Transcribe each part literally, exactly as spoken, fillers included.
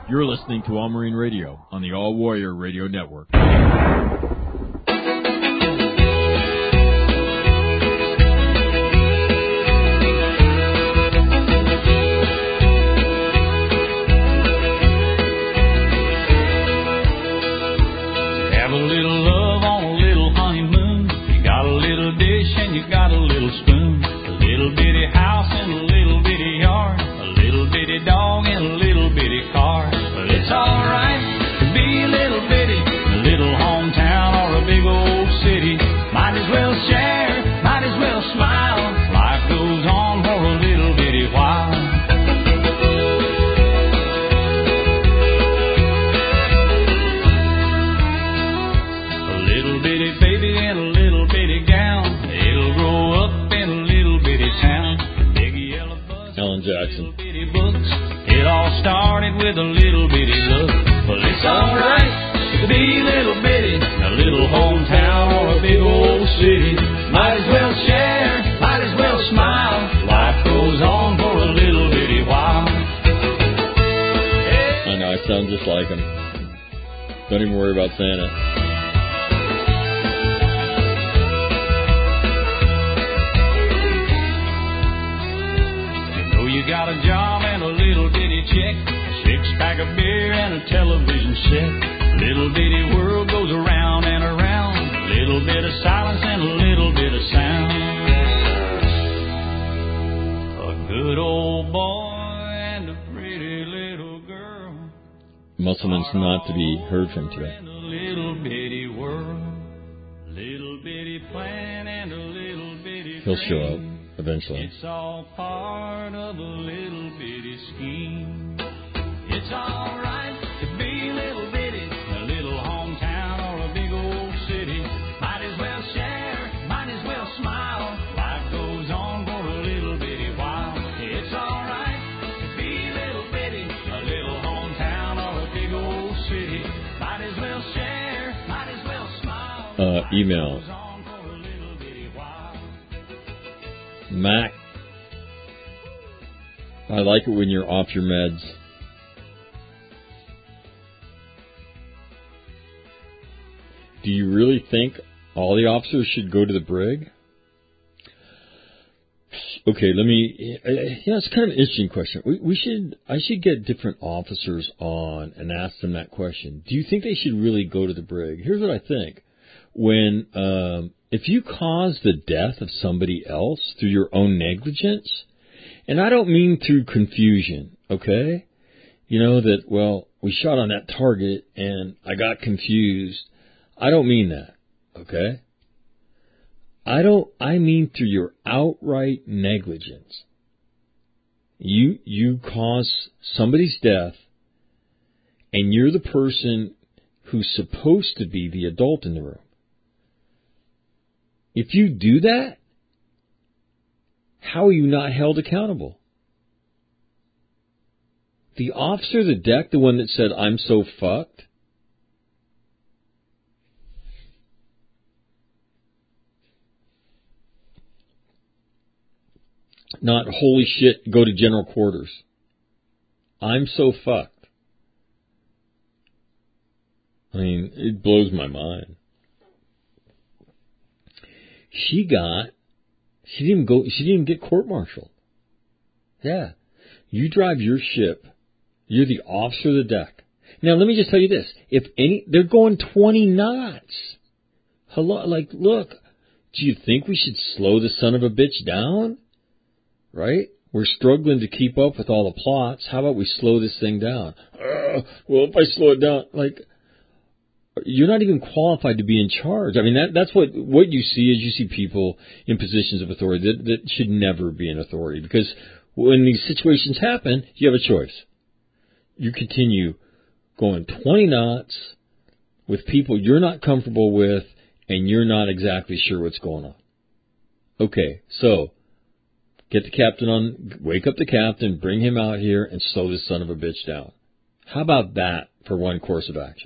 You're listening to All Marine Radio on the All Warrior Radio Network. With a little bitty look. Well, it's alright to be a little bitty, a little hometown or a big old city. Might as well share, might as well smile. Life goes on for a little bitty while. I know, I sound just like him. Don't even worry about saying it. You know you got a job and a little bitty check. Six-pack of beer and a television set. Little bitty world goes around and around. Little bit of silence and a little bit of sound. A good old boy and a pretty little girl. Musselman's not to be heard from today. A little bitty world. Little bitty plan and a little bitty He'll show up eventually. It's all part of a little bitty scheme. It's all right to be a little bitty, a little hometown or a big old city. Might as well share, might as well smile. Life goes on for a little bitty while. It's all right to be a little bitty, a little hometown or a big old city. Might as well share, might as well smile. Uh, email. Mac, I like it when you're off your meds. Do you really think all the officers should go to the brig? Okay, let me. Uh, yeah, it's kind of an interesting question. We, we should. I should get different officers on and ask them that question. Do you think they should really go to the brig? Here's what I think. When um, if you cause the death of somebody else through your own negligence, and I don't mean through confusion, okay? You know that, well, we shot on that target and I got confused. I don't mean that, okay? I don't, I mean through your outright negligence. You, you cause somebody's death and you're the person who's supposed to be the adult in the room. If you do that, how are you not held accountable? The officer of the deck, the one that said, I'm so fucked, not holy shit, go to general quarters. I'm so fucked. I mean, it blows my mind. She got, she didn't go, she didn't get court-martialed. Yeah. You drive your ship. You're the officer of the deck. Now, let me just tell you this. If any, they're going twenty knots. Hello, like, look, do you think we should slow the son of a bitch down? Right? We're struggling to keep up with all the plots. How about we slow this thing down? Uh, well, if I slow it down, like, you're not even qualified to be in charge. I mean, that that's what, what you see is you see people in positions of authority that, that should never be in authority. Because when these situations happen, you have a choice. You continue going twenty knots with people you're not comfortable with and you're not exactly sure what's going on. Okay, so get the captain on, wake up the captain, bring him out here and slow this son of a bitch down. How about that for one course of action?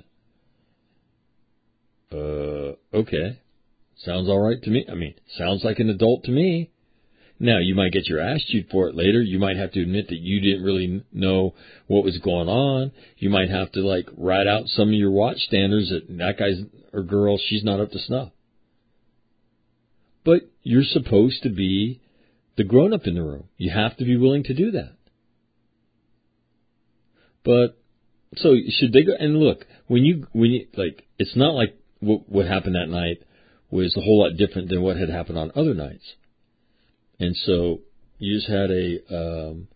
Uh, okay. Sounds all right to me. I mean, sounds like an adult to me. Now, you might get your ass chewed for it later. You might have to admit that you didn't really know what was going on. You might have to, like, rat out some of your watch standards that that guy's or girl, she's not up to snuff. But you're supposed to be the grown-up in the room. You have to be willing to do that. But, so should they go, and look, when you, when you, like, it's not like what, what happened that night was a whole lot different than what had happened on other nights. And so you just had a, um,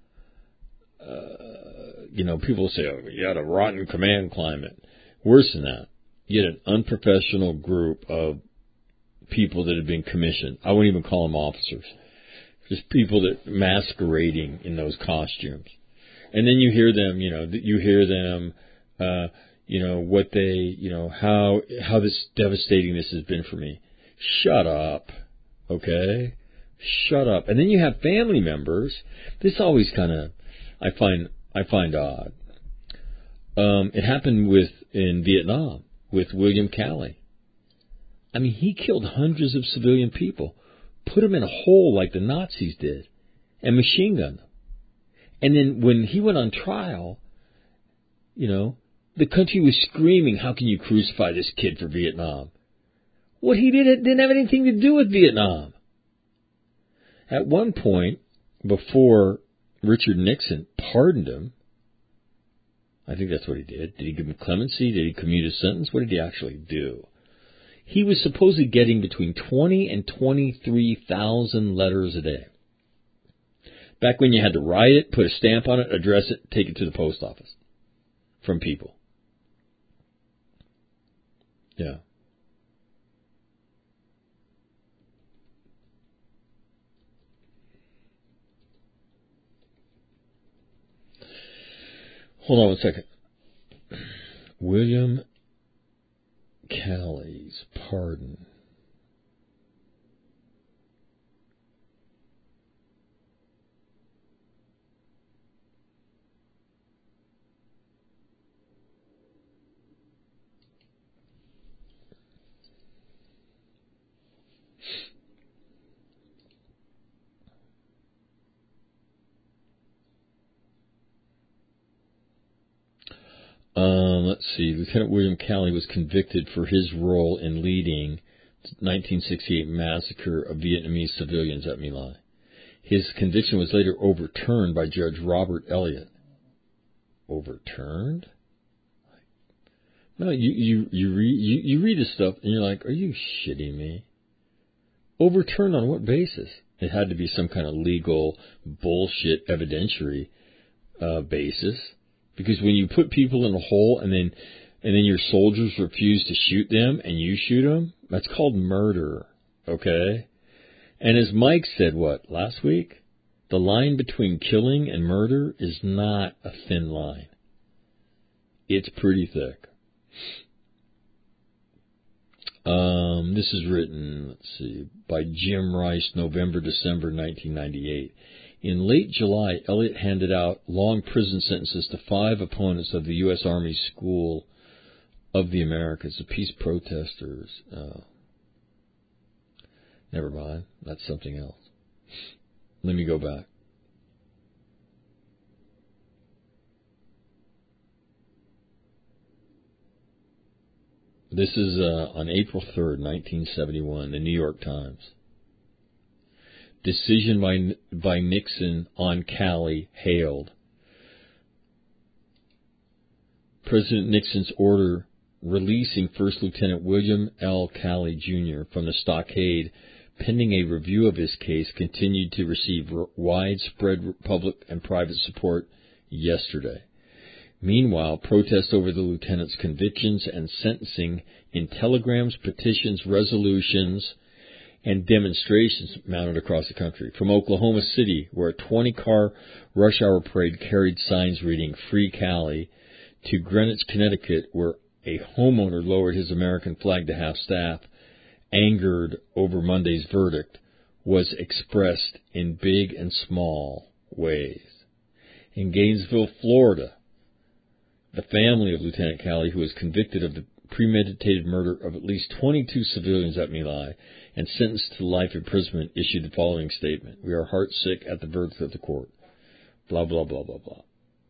uh, you know, people say, oh, you had a rotten command climate. Worse than that, you had an unprofessional group of people that had been commissioned. I wouldn't even call them officers. Just people that masquerading in those costumes. And then you hear them, you know, you hear them, uh, you know, what they, you know, how, how this devastating this has been for me. Shut up. Okay? Shut up. And then you have family members. This always kind of, I find, I find odd. Um, it happened with, in Vietnam, with William Calley. I mean, he killed hundreds of civilian people, put them in a hole like the Nazis did, and machine gunned them. And then when he went on trial, you know, the country was screaming, how can you crucify this kid for Vietnam? What he did it didn't have anything to do with Vietnam. At one point, before Richard Nixon pardoned him, I think that's what he did. Did he give him clemency? Did he commute a sentence? What did he actually do? He was supposedly getting between twenty and twenty-three thousand letters a day. Back when you had to write it, put a stamp on it, address it, take it to the post office from people. Yeah. Hold on one second. William Calley's pardon. Um, let's see. Lieutenant William Calley was convicted for his role in leading the nineteen sixty-eight massacre of Vietnamese civilians at My Lai. His conviction was later overturned by Judge Robert Elliott. Overturned? No, you you you read you, you read this stuff and you're like, are you shitting me? Overturned on what basis? It had to be some kind of legal bullshit evidentiary uh, basis. Because when you put people in a hole and then and then your soldiers refuse to shoot them and you shoot them, that's called murder, okay? And as Mike said, what, last week? The line between killing and murder is not a thin line. It's pretty thick. Um, this is written, let's see, by Jim Rice, November, December nineteen ninety-eight. In late July, Elliott handed out long prison sentences to five opponents of the U S. Army School of the Americas, the peace protesters. Oh. Never mind. That's something else. Let me go back. This is uh, on April third, nineteen seventy-one, the New York Times. Decision by by Nixon on Calley hailed. President Nixon's order releasing First Lieutenant William L. Calley, Junior from the stockade pending a review of his case continued to receive widespread public and private support yesterday. Meanwhile, protests over the lieutenant's convictions and sentencing in telegrams, petitions, resolutions, and demonstrations mounted across the country. From Oklahoma City, where a twenty-car rush hour parade carried signs reading Free Calley, to Greenwich, Connecticut, where a homeowner lowered his American flag to half-staff, angered over Monday's verdict, was expressed in big and small ways. In Gainesville, Florida, the family of Lieutenant Calley, who was convicted of the premeditated murder of at least twenty-two civilians at My Lai and sentenced to life imprisonment, issued the following statement. We are heartsick at the verdict of the court. Blah, blah, blah, blah, blah.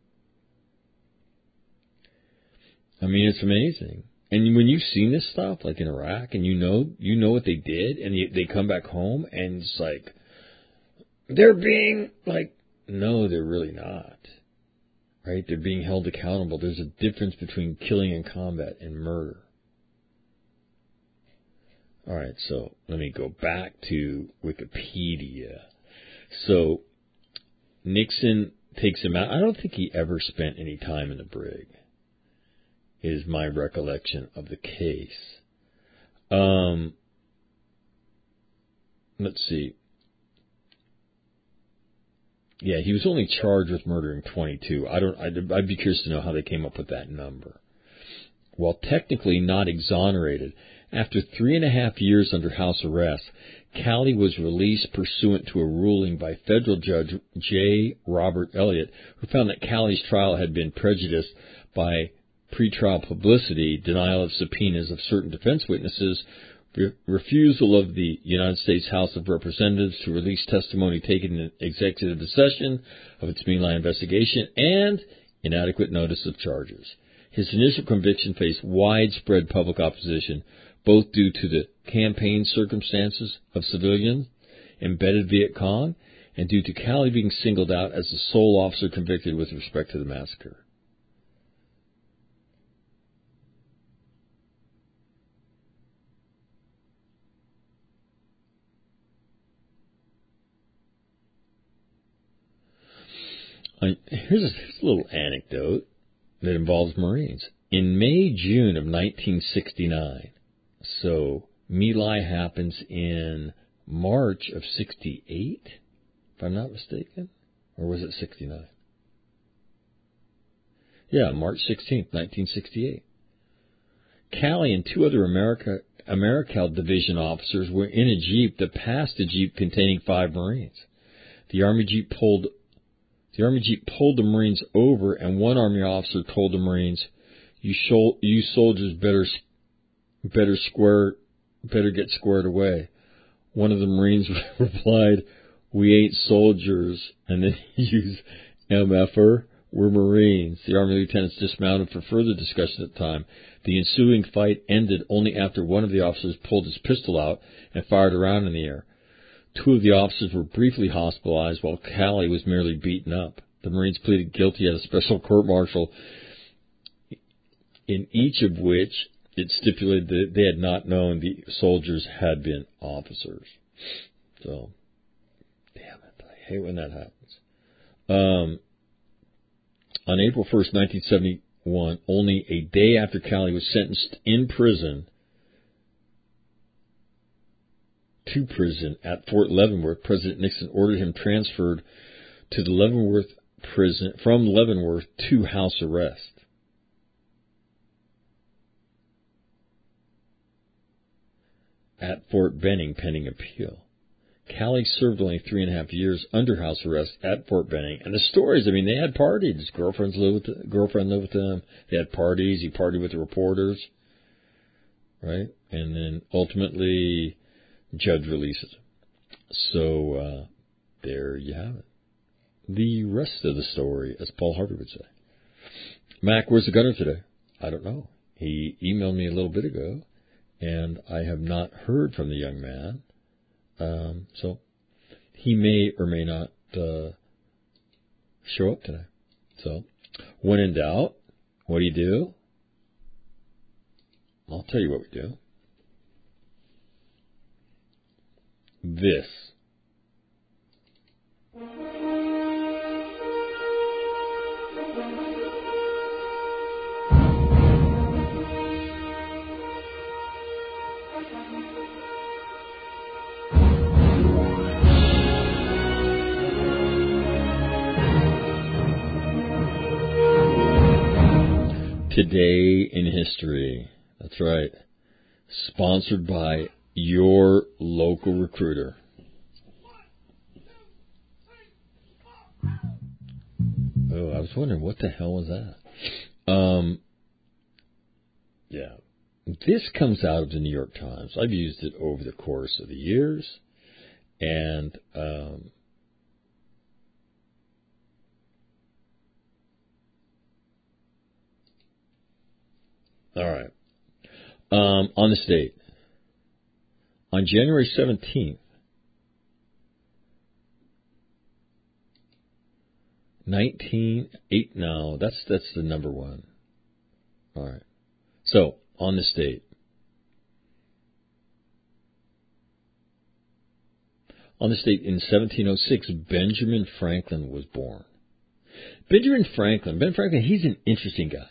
I mean, it's amazing. And when you've seen this stuff, like in Iraq, and you know you know what they did, and you, they come back home, and it's like, they're being, like, no, they're really not. Right? They're being held accountable. There's a difference between killing in combat and murder. All right, so let me go back to Wikipedia. So Nixon takes him out. I don't think he ever spent any time in the brig, is my recollection of the case. Um, let's see. Yeah, he was only charged with murdering twenty-two. I don't. I'd, I'd be curious to know how they came up with that number. While technically not exonerated, after three and a half years under house arrest, Calley was released pursuant to a ruling by federal judge J. Robert Elliott, who found that Calley's trial had been prejudiced by pretrial publicity, denial of subpoenas of certain defense witnesses, re- refusal of the United States House of Representatives to release testimony taken in executive session of its My Lai investigation, and inadequate notice of charges. His initial conviction faced widespread public opposition, both due to the campaign circumstances of civilians, embedded Viet Cong, and due to Calley being singled out as the sole officer convicted with respect to the massacre. I, here's, a, here's a little anecdote that involves Marines. In May, June of nineteen sixty-nine, so My Lai happens in March of sixty-eight, if I'm not mistaken, or was it sixty-nine? Yeah, March sixteenth, nineteen sixty-eight. Calley and two other America, Americal Division officers were in a Jeep that passed a Jeep containing five Marines. The Army Jeep pulled The Army Jeep pulled the Marines over, and one Army officer told the Marines, "You, shol- you soldiers better, better square, better get squared away." One of the Marines replied, "We ain't soldiers," and then he used M F R. We're Marines. The Army lieutenants dismounted for further discussion at the time. The ensuing fight ended only after one of the officers pulled his pistol out and fired a round in the air. Two of the officers were briefly hospitalized, while Calley was merely beaten up. The Marines pleaded guilty at a special court-martial, in each of which it stipulated that they had not known the soldiers had been officers. So, damn it, I hate when that happens. Um, on April first, nineteen seventy-one, only a day after Calley was sentenced in prison, to prison at Fort Leavenworth, President Nixon ordered him transferred to the Leavenworth prison, from Leavenworth to house arrest. At Fort Benning, pending appeal. Calley served only three and a half years under house arrest at Fort Benning. And the stories, I mean, they had parties. His girlfriends lived with, girlfriend lived with them. They had parties. He partied with the reporters. Right? And then ultimately, judge releases him. So, uh, there you have it. The rest of the story, as Paul Harvey would say. Mac, where's the gunner today? I don't know. He emailed me a little bit ago, and I have not heard from the young man. Um, so, he may or may not uh, show up today. So, when in doubt, what do you do? I'll tell you what we do. This. Today in History. That's right. Sponsored by your local recruiter. Oh, I was wondering what the hell was that? Um, yeah. this comes out of the New York Times. I've used it over the course of the years. And um, all right. Um, on the state. On January seventeenth, nineteen eight, no, that's that's the number one. All right. So, on the state. On the state in seventeen oh six, Benjamin Franklin was born. Benjamin Franklin, Ben Franklin, he's an interesting guy.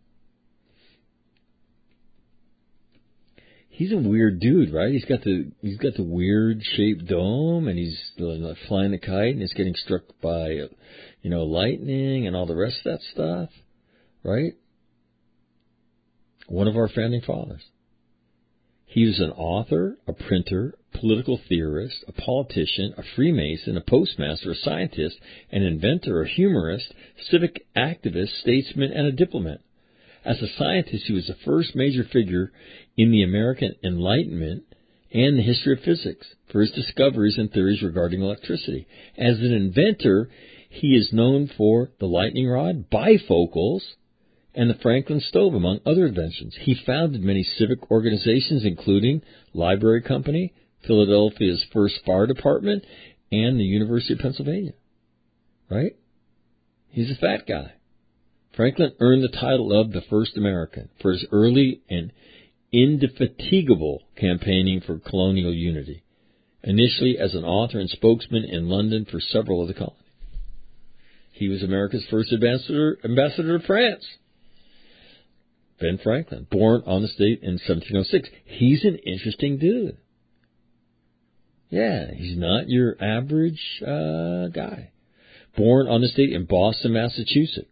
He's a weird dude, right? He's got the he's got the weird shaped dome, and he's flying the kite, and he's getting struck by, you know, lightning and all the rest of that stuff, right? One of our founding fathers. He was an author, a printer, political theorist, a politician, a Freemason, a postmaster, a scientist, an inventor, a humorist, civic activist, statesman, and a diplomat. As a scientist, he was the first major figure in the American Enlightenment and the history of physics for his discoveries and theories regarding electricity. As an inventor, he is known for the lightning rod, bifocals, and the Franklin stove, among other inventions. He founded many civic organizations, including Library Company, Philadelphia's first fire department, and the University of Pennsylvania. Right? He's a fat guy. Franklin earned the title of the First American for his early and indefatigable campaigning for colonial unity, initially as an author and spokesman in London for several of the colonies. He was America's first ambassador, ambassador to France. Ben Franklin, born on the state in seventeen oh six. He's an interesting dude. Yeah, he's not your average uh, guy. Born on the state in Boston, Massachusetts.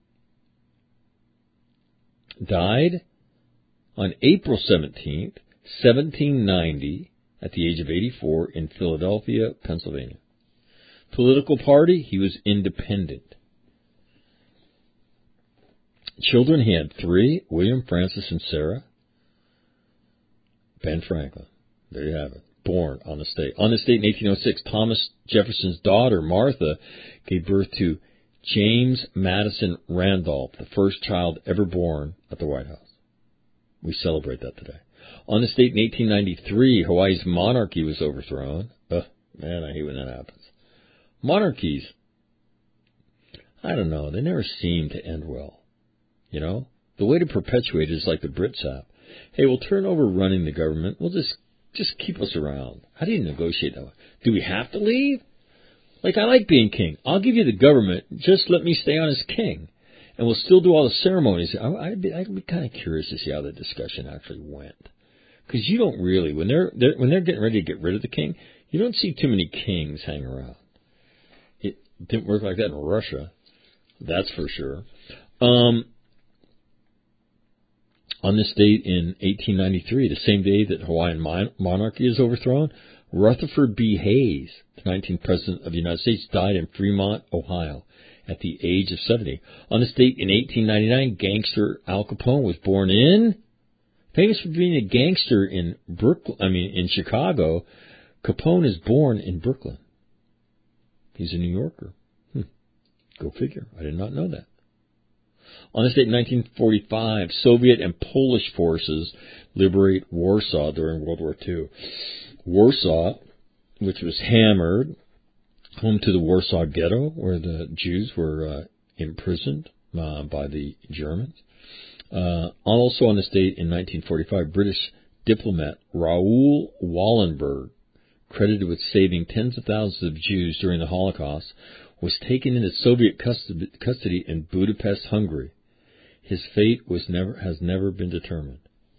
Died on April seventeenth, seventeen ninety, at the age of eighty-four, in Philadelphia, Pennsylvania. Political party, he was independent. Children, he had three, William, Francis, and Sarah. Ben Franklin, there you have it, born on the state. On the state in eighteen oh six, Thomas Jefferson's daughter, Martha, gave birth to James Madison Randolph, the first child ever born at the White House. We celebrate that today. On the state in eighteen ninety-three, Hawaii's monarchy was overthrown. Ugh, man, I hate when that happens. Monarchies, I don't know, they never seem to end well. You know, the way to perpetuate it is like the Brits have. Hey, we'll turn over running the government. We'll just just keep us around. How do you negotiate that? Do we have to leave? Like, I like being king. I'll give you the government. Just let me stay on as king. And we'll still do all the ceremonies. I'd be, I'd be kind of curious to see how the discussion actually went. Because you don't really, when they're, they're when they're getting ready to get rid of the king, you don't see too many kings hang around. It didn't work like that in Russia. That's for sure. Um, on this date in eighteen ninety-three, the same day that Hawaiian mon- monarchy is overthrown, Rutherford B. Hayes, the nineteenth President of the United States, died in Fremont, Ohio, at the age of seventy. On this date in eighteen ninety-nine, gangster Al Capone was born in, famous for being a gangster in Brooklyn, I mean, in Chicago. Capone is born in Brooklyn. He's a New Yorker. Hmm. Go figure. I did not know that. On this date in nineteen forty-five, Soviet and Polish forces liberate Warsaw during World War Two. Warsaw, which was hammered, home to the Warsaw Ghetto, where the Jews were uh, imprisoned uh, by the Germans. Uh, also on this date in nineteen forty-five, British diplomat Raoul Wallenberg, credited with saving tens of thousands of Jews during the Holocaust, was taken into Soviet custody in Budapest, Hungary. His fate was never has never been determined.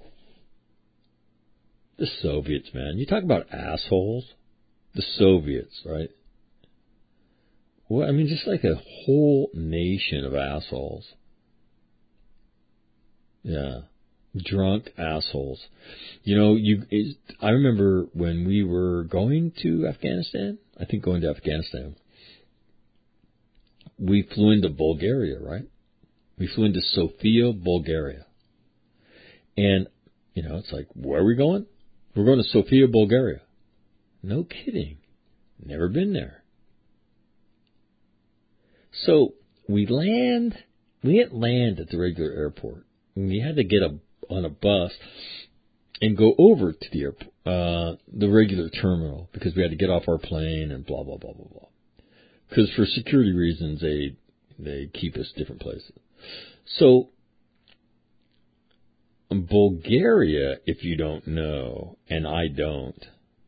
The Soviets, man. You talk about assholes. The Soviets, right? Well, I mean, just like a whole nation of assholes. Yeah. Drunk assholes. You know, you. It, I remember when we were going to Afghanistan, I think going to Afghanistan, we flew into Bulgaria, right? We flew into Sofia, Bulgaria. And You know, it's like, where are we going? We're going to Sofia, Bulgaria. No kidding. Never been there. So we land, we didn't land at the regular airport. We had to get a, on a bus and go over to the airport, uh, the regular terminal, because we had to get off our plane and blah, blah, blah, blah, blah. Because for security reasons, they, they keep us different places. So, Bulgaria, if you don't know, and I don't,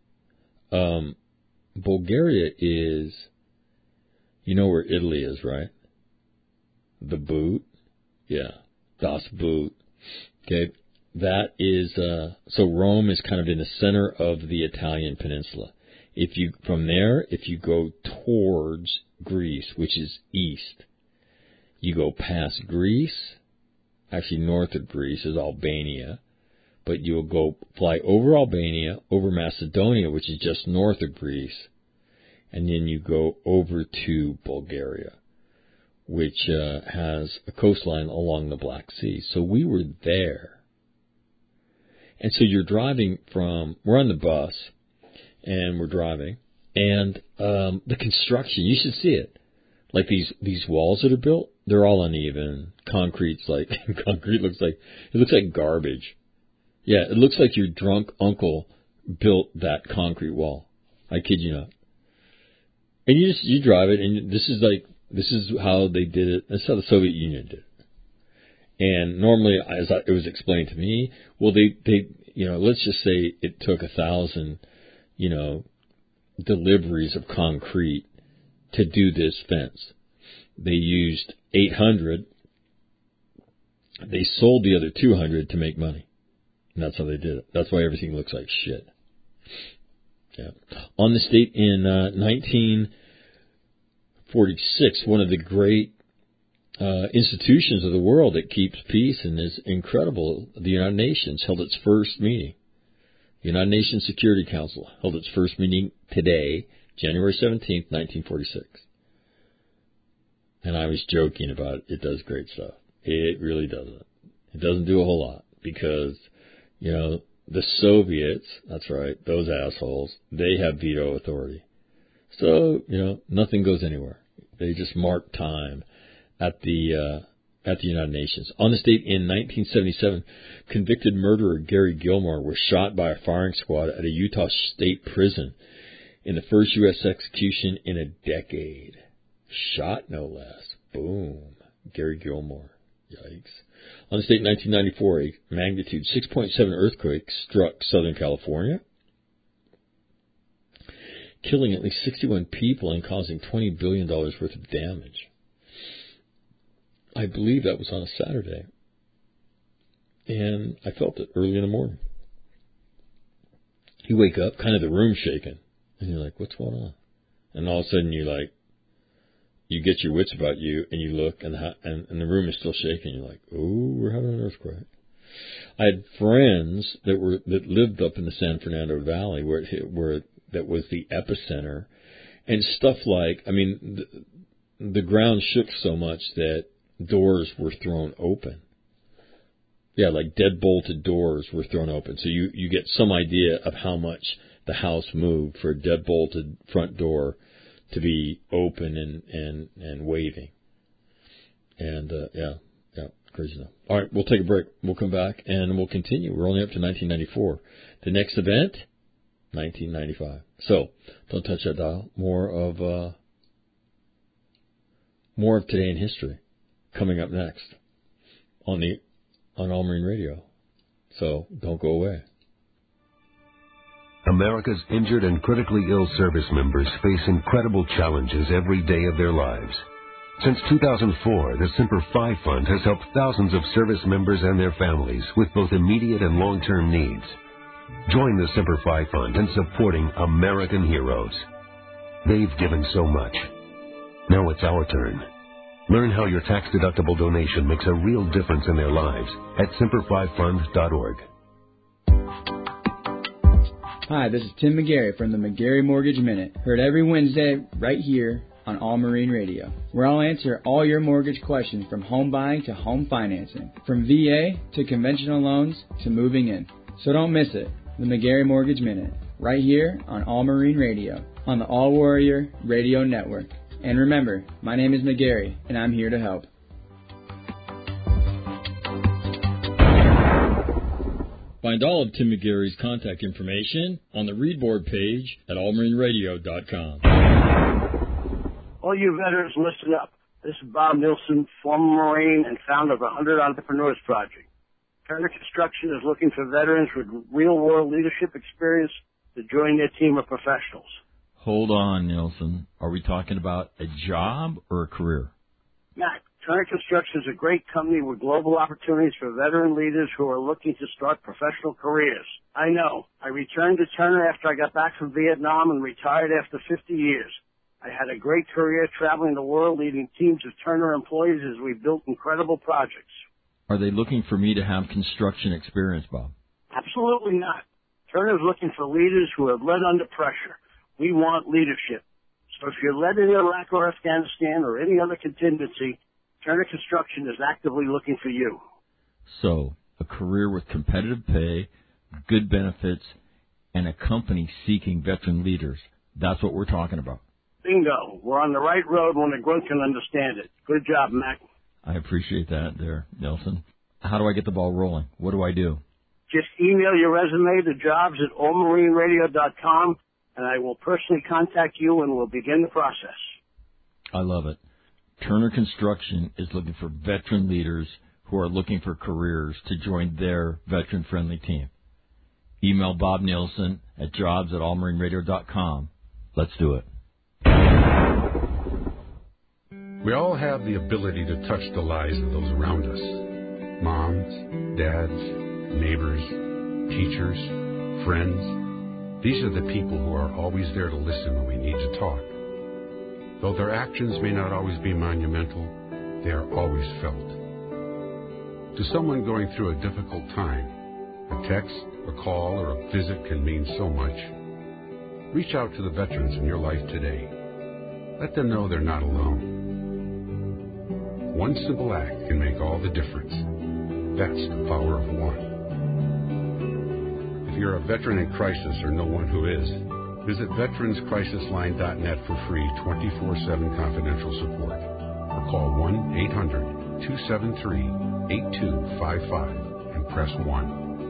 um, Bulgaria is, you know where Italy is, right? The boot. Yeah. Das Boot. Okay. That is, uh, so Rome is kind of in the center of the Italian peninsula. If you, from there, if you go towards Greece, which is east, you go past Greece. Actually, north of Greece is Albania, but you'll go fly over Albania, over Macedonia, which is just north of Greece, and then you go over to Bulgaria, which uh, has a coastline along the Black Sea. So we were there. And so you're driving from, we're on the bus, and we're driving, and um, the construction, you should see it. Like these, these walls that are built, they're all uneven. Concrete's like, concrete looks like, it looks like garbage. Yeah, it looks like your drunk uncle built that concrete wall. I kid you not. And you just, you drive it, and this is like, this is how they did it. That's how the Soviet Union did it. And normally, as I, it was explained to me, well, they, they, you know, let's just say it took a thousand, you know, deliveries of concrete to do this fence. They used eight hundred. They sold the other two hundred to make money. And that's how they did it. That's why everything looks like shit. Yeah. On this date in uh, nineteen forty-six, one of the great uh, institutions of the world that keeps peace and is incredible, the United Nations, held its first meeting. The United Nations Security Council held its first meeting today, January seventeenth, nineteen forty-six. And I was joking about it. It does great stuff. It really doesn't. It doesn't do a whole lot because, you know, the Soviets, that's right, those assholes, they have veto authority. So, you know, nothing goes anywhere. They just mark time at the uh, at the United Nations. On this date in nineteen seventy-seven, convicted murderer Gary Gilmore was shot by a firing squad at a Utah state prison in the first U S execution in a decade. Shot, no less. Boom. Gary Gilmore. Yikes. On this date in nineteen ninety-four, a magnitude six point seven earthquake struck Southern California, killing at least sixty-one people and causing twenty billion dollars worth of damage. I believe that was on a Saturday. And I felt it early in the morning. You wake up, kind of the room shaking. And you're like, what's going on? And all of a sudden you like, you get your wits about you and you look and the, and, and the room is still shaking. You're like, oh, we're having an earthquake. I had friends that were, that lived up in the San Fernando Valley where it hit, where that was the epicenter and stuff like, I mean, the, the ground shook so much that doors were thrown open. Yeah, like dead-bolted doors were thrown open. So you, you get some idea of how much the house moved for a dead-bolted front door to be open and, and, and waving. And, uh, yeah, yeah, crazy enough. All right, we'll take a break. We'll come back, and we'll continue. We're only up to nineteen ninety-four. The next event, nineteen ninety-five. So, don't touch that dial. More of, uh, more of Today in History coming up next on the on All Marine Radio. So don't go away. America's injured and critically ill service members face incredible challenges every day of their lives. Since two thousand four, the Semper Fi Fund has helped thousands of service members and their families with both immediate and long-term needs. Join the Semper Fi Fund in supporting American heroes. They've given so much. Now it's our turn. Learn how your tax-deductible donation makes a real difference in their lives at semper fi fund dot org. Hi, this is Tim McGarry from the McGarry Mortgage Minute. Heard every Wednesday right here on All Marine Radio, where I'll answer all your mortgage questions from home buying to home financing, from V A to conventional loans to moving in. So don't miss it, the McGarry Mortgage Minute, right here on All Marine Radio, on the All Warrior Radio Network. And remember, my name is McGarry, and I'm here to help. Find all of Tim McGarry's contact information on the Readboard page at all marine radio dot com. All you veterans, listen up. This is Bob Nilsson, former Marine and founder of the one hundred Entrepreneurs Project. Turner Construction is looking for veterans with real-world leadership experience to join their team of professionals. Hold on, Nilsson. Are we talking about a job or a career? Matt, Turner Construction is a great company with global opportunities for veteran leaders who are looking to start professional careers. I know. I returned to Turner after I got back from Vietnam and retired after fifty years. I had a great career traveling the world leading teams of Turner employees as we built incredible projects. Are they looking for me to have construction experience, Bob? Absolutely not. Turner is looking for leaders who have led under pressure. We want leadership. So if you're led in Iraq or Afghanistan or any other contingency, Turner Construction is actively looking for you. So, a career with competitive pay, good benefits, and a company seeking veteran leaders. That's what we're talking about. Bingo. We're on the right road when a grunt can understand it. Good job, Mac. I appreciate that there, Nelson. How do I get the ball rolling? What do I do? Just email your resume to jobs at all marine radio dot com, and I will personally contact you and we'll begin the process. I love it. Turner Construction is looking for veteran leaders who are looking for careers to join their veteran-friendly team. Email Bob Nilsson at jobs at all marine radio dot com. Let's do it. We all have the ability to touch the lives of those around us. Moms, dads, neighbors, teachers, friends. These are the people who are always there to listen when we need to talk. Though their actions may not always be monumental, they are always felt. To someone going through a difficult time, a text, a call, or a visit can mean so much. Reach out to the veterans in your life today. Let them know they're not alone. One simple act can make all the difference. That's the power of one. If you're a veteran in crisis or know one who is, visit veterans crisis line dot net for free twenty-four seven confidential support. Or call one eight hundred two seven three eight two five five and press one.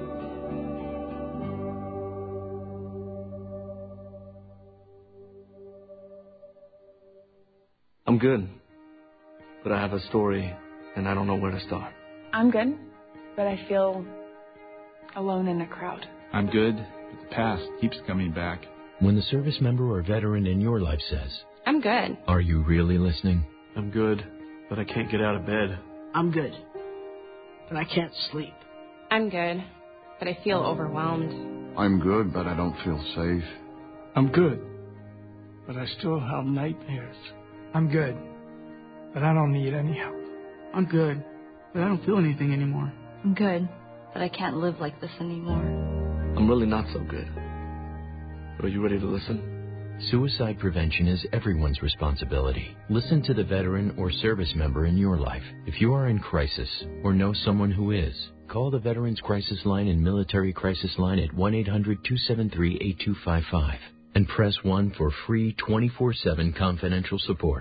I'm good, but I have a story, and I don't know where to start. I'm good, but I feel alone in a crowd. I'm good, but the past keeps coming back. When the service member or veteran in your life says, I'm good. Are you really listening? I'm good, but I can't get out of bed. I'm good, but I can't sleep. I'm good, but I feel overwhelmed. I'm good, but I don't feel safe. I'm good, but I still have nightmares. I'm good, but I don't need any help. I'm good, but I don't feel anything anymore. I'm good, but I can't live like this anymore. I'm really not so good. But are you ready to listen? Suicide prevention is everyone's responsibility. Listen to the veteran or service member in your life. If you are in crisis or know someone who is, call the Veterans Crisis Line and Military Crisis Line at one eight hundred two seven three eight two five five and press one for free twenty-four seven confidential support.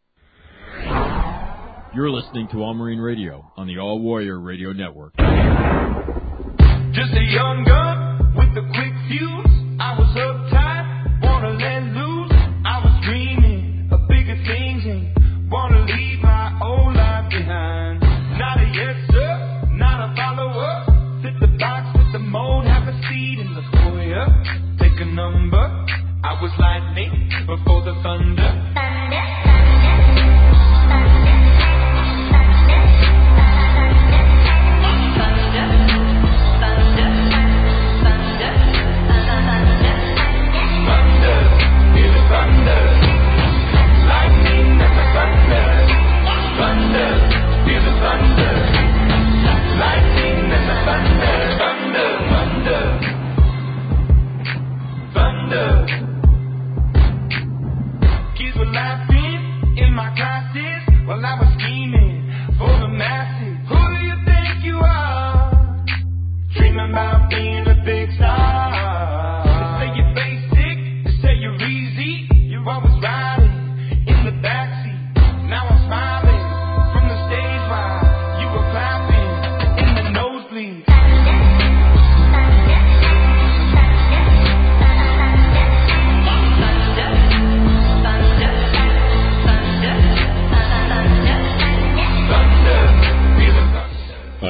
You're listening to All Marine Radio on the All Warrior Radio Network. Just a young gun with a quick fuse. I was uptight, wanna let loose. I was dreaming of bigger things and wanna leave my old life behind. Not a yes sir, not a follower. Fit the box, fit the mold, have a seat in the foyer. Take a number. I was lightning before the thunder. Thunder, thunder, thunder, thunder, thunder, thunder, thunder, thunder, thunder, thunder, thunder, thunder, thunder, thunder, thunder, thunder, thunder, thunder, thunder,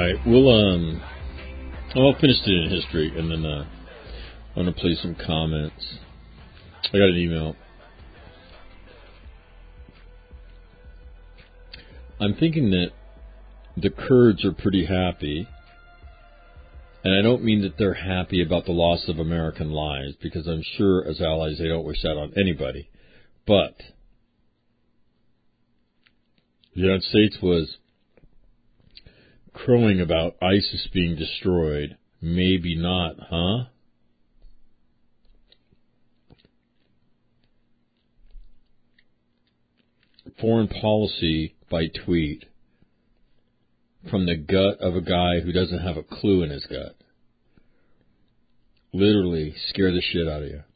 right, we'll um, well, I'll finish it in history, and then uh, I'm gonna play some comments. I got an email. I'm thinking that the Kurds are pretty happy, and I don't mean that they're happy about the loss of American lives, because I'm sure as allies they don't wish that on anybody. But the United States was crowing about ISIS being destroyed. Maybe not, huh? Foreign policy by tweet from the gut of a guy who doesn't have a clue in his gut. Literally scare the shit out of you.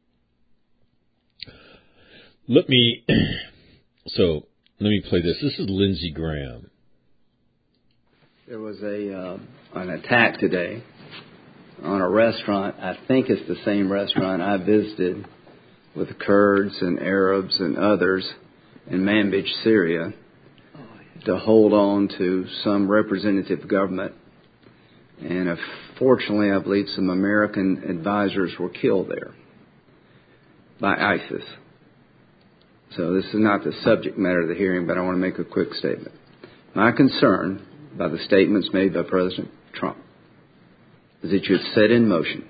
Let me, so, let me play this. This is Lindsey Graham. There was a uh, an attack today on a restaurant. I think it's the same restaurant I visited with the Kurds and Arabs and others in Manbij, Syria, to hold on to some representative government. And unfortunately, I believe some American advisors were killed there by ISIS. So this is not the subject matter of the hearing, but I want to make a quick statement. My concern by the statements made by President Trump is that you have set in motion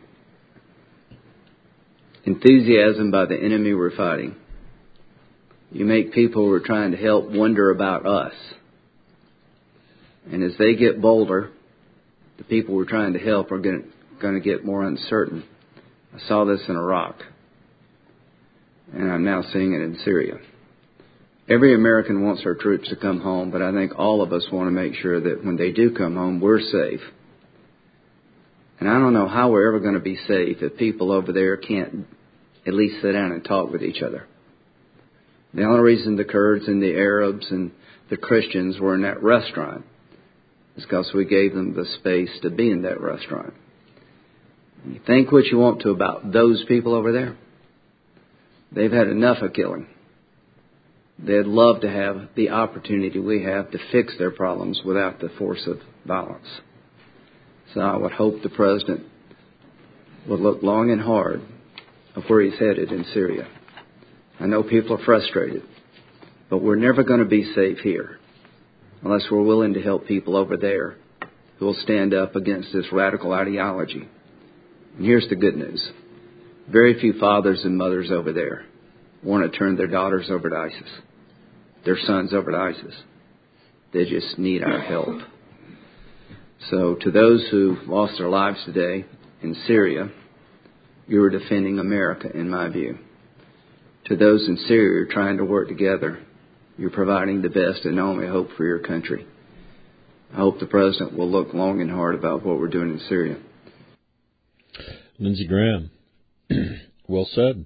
enthusiasm by the enemy we're fighting. You make people who are trying to help wonder about us. And as they get bolder, the people we're trying to help are going to get more uncertain. I saw this in Iraq, and I'm now seeing it in Syria. Every American wants our troops to come home, but I think all of us want to make sure that when they do come home, we're safe. And I don't know how we're ever going to be safe if people over there can't at least sit down and talk with each other. The only reason the Kurds and the Arabs and the Christians were in that restaurant is because we gave them the space to be in that restaurant. You think what you want to about those people over there. They've had enough of killing. They'd love to have the opportunity we have to fix their problems without the force of violence. So I would hope the President would look long and hard of where he's headed in Syria. I know people are frustrated, but we're never going to be safe here unless we're willing to help people over there who will stand up against this radical ideology. And here's the good news. Very few fathers and mothers over there want to turn their daughters over to ISIS, their sons over to ISIS. They just need our help. So to those who lost their lives today in Syria, you are defending America, in my view. To those in Syria who are trying to work together, you're providing the best and only hope for your country. I hope the President will look long and hard about what we're doing in Syria. Lindsey Graham. Well said.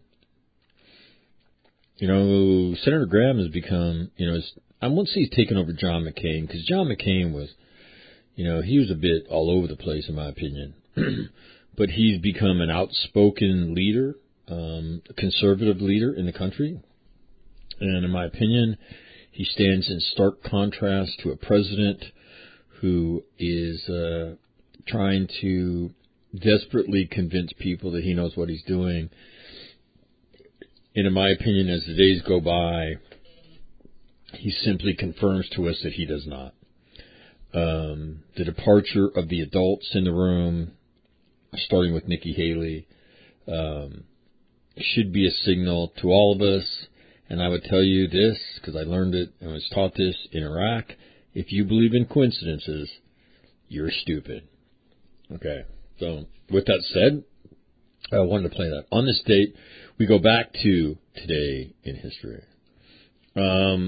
You know, Senator Graham has become, you know, I won't say he's taken over John McCain, because John McCain was, you know, he was a bit all over the place, in my opinion. But he's become an outspoken leader, um, a conservative leader in the country. And in my opinion, he stands in stark contrast to a president who is uh, trying to desperately convince people that he knows what he's doing. And in my opinion, as the days go by, he simply confirms to us that he does not. Um, the departure of the adults in the room, starting with Nikki Haley, um, should be a signal to all of us. And I would tell you this, because I learned it and was taught this in Iraq. If you believe in coincidences, you're stupid. Okay. So with that said, I wanted to play that. On this date, we go back to today in history. Um,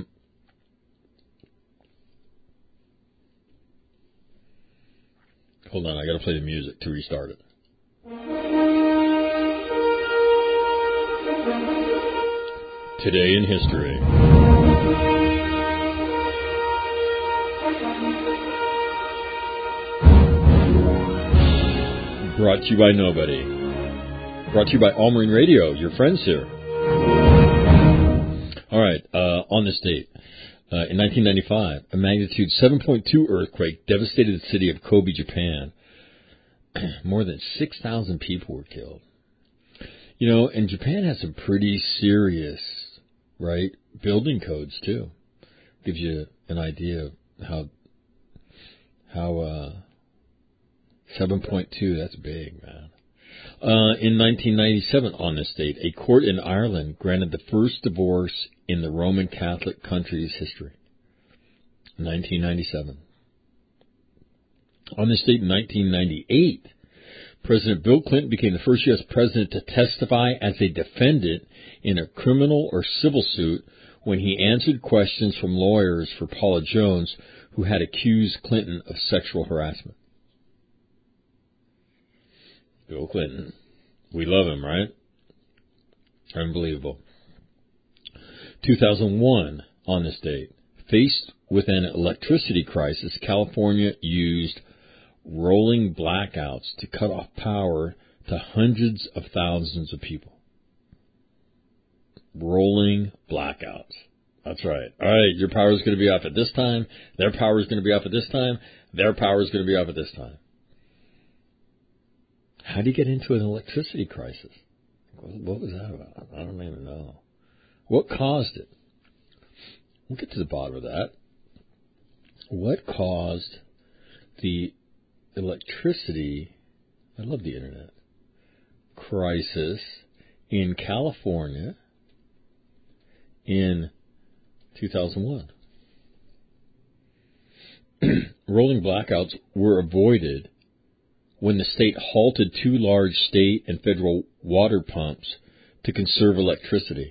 hold on, I got to play the music to restart it. Today in history. Brought to you by nobody. Brought to you by All Marine Radio, your friends here. All right, uh, on this date. Uh, in nineteen ninety-five, a magnitude seven point two earthquake devastated the city of Kobe, Japan. More than six thousand people were killed. You know, and Japan has some pretty serious, right, building codes, too. Gives you an idea of how, how, uh, seven point two, that's big, man. Uh, in nineteen ninety-seven, on this date, a court in Ireland granted the first divorce in the Roman Catholic country's history. nineteen ninety-seven. On this date, in nineteen ninety-eight, President Bill Clinton became the first U S president to testify as a defendant in a criminal or civil suit when he answered questions from lawyers for Paula Jones, who had accused Clinton of sexual harassment. Bill Clinton. We love him, right? Unbelievable. two thousand one, on this date, faced with an electricity crisis, California used rolling blackouts to cut off power to hundreds of thousands of people. Rolling blackouts. That's right. All right, your power is going to be off at this time. Their power is going to be off at this time. Their power is going to be off at this time. How do you get into an electricity crisis? What was that about? I don't even know. What caused it? We'll get to the bottom of that. What caused the electricity, I love the internet, crisis in California in two thousand one? Rolling blackouts were avoided when the state halted two large state and federal water pumps to conserve electricity.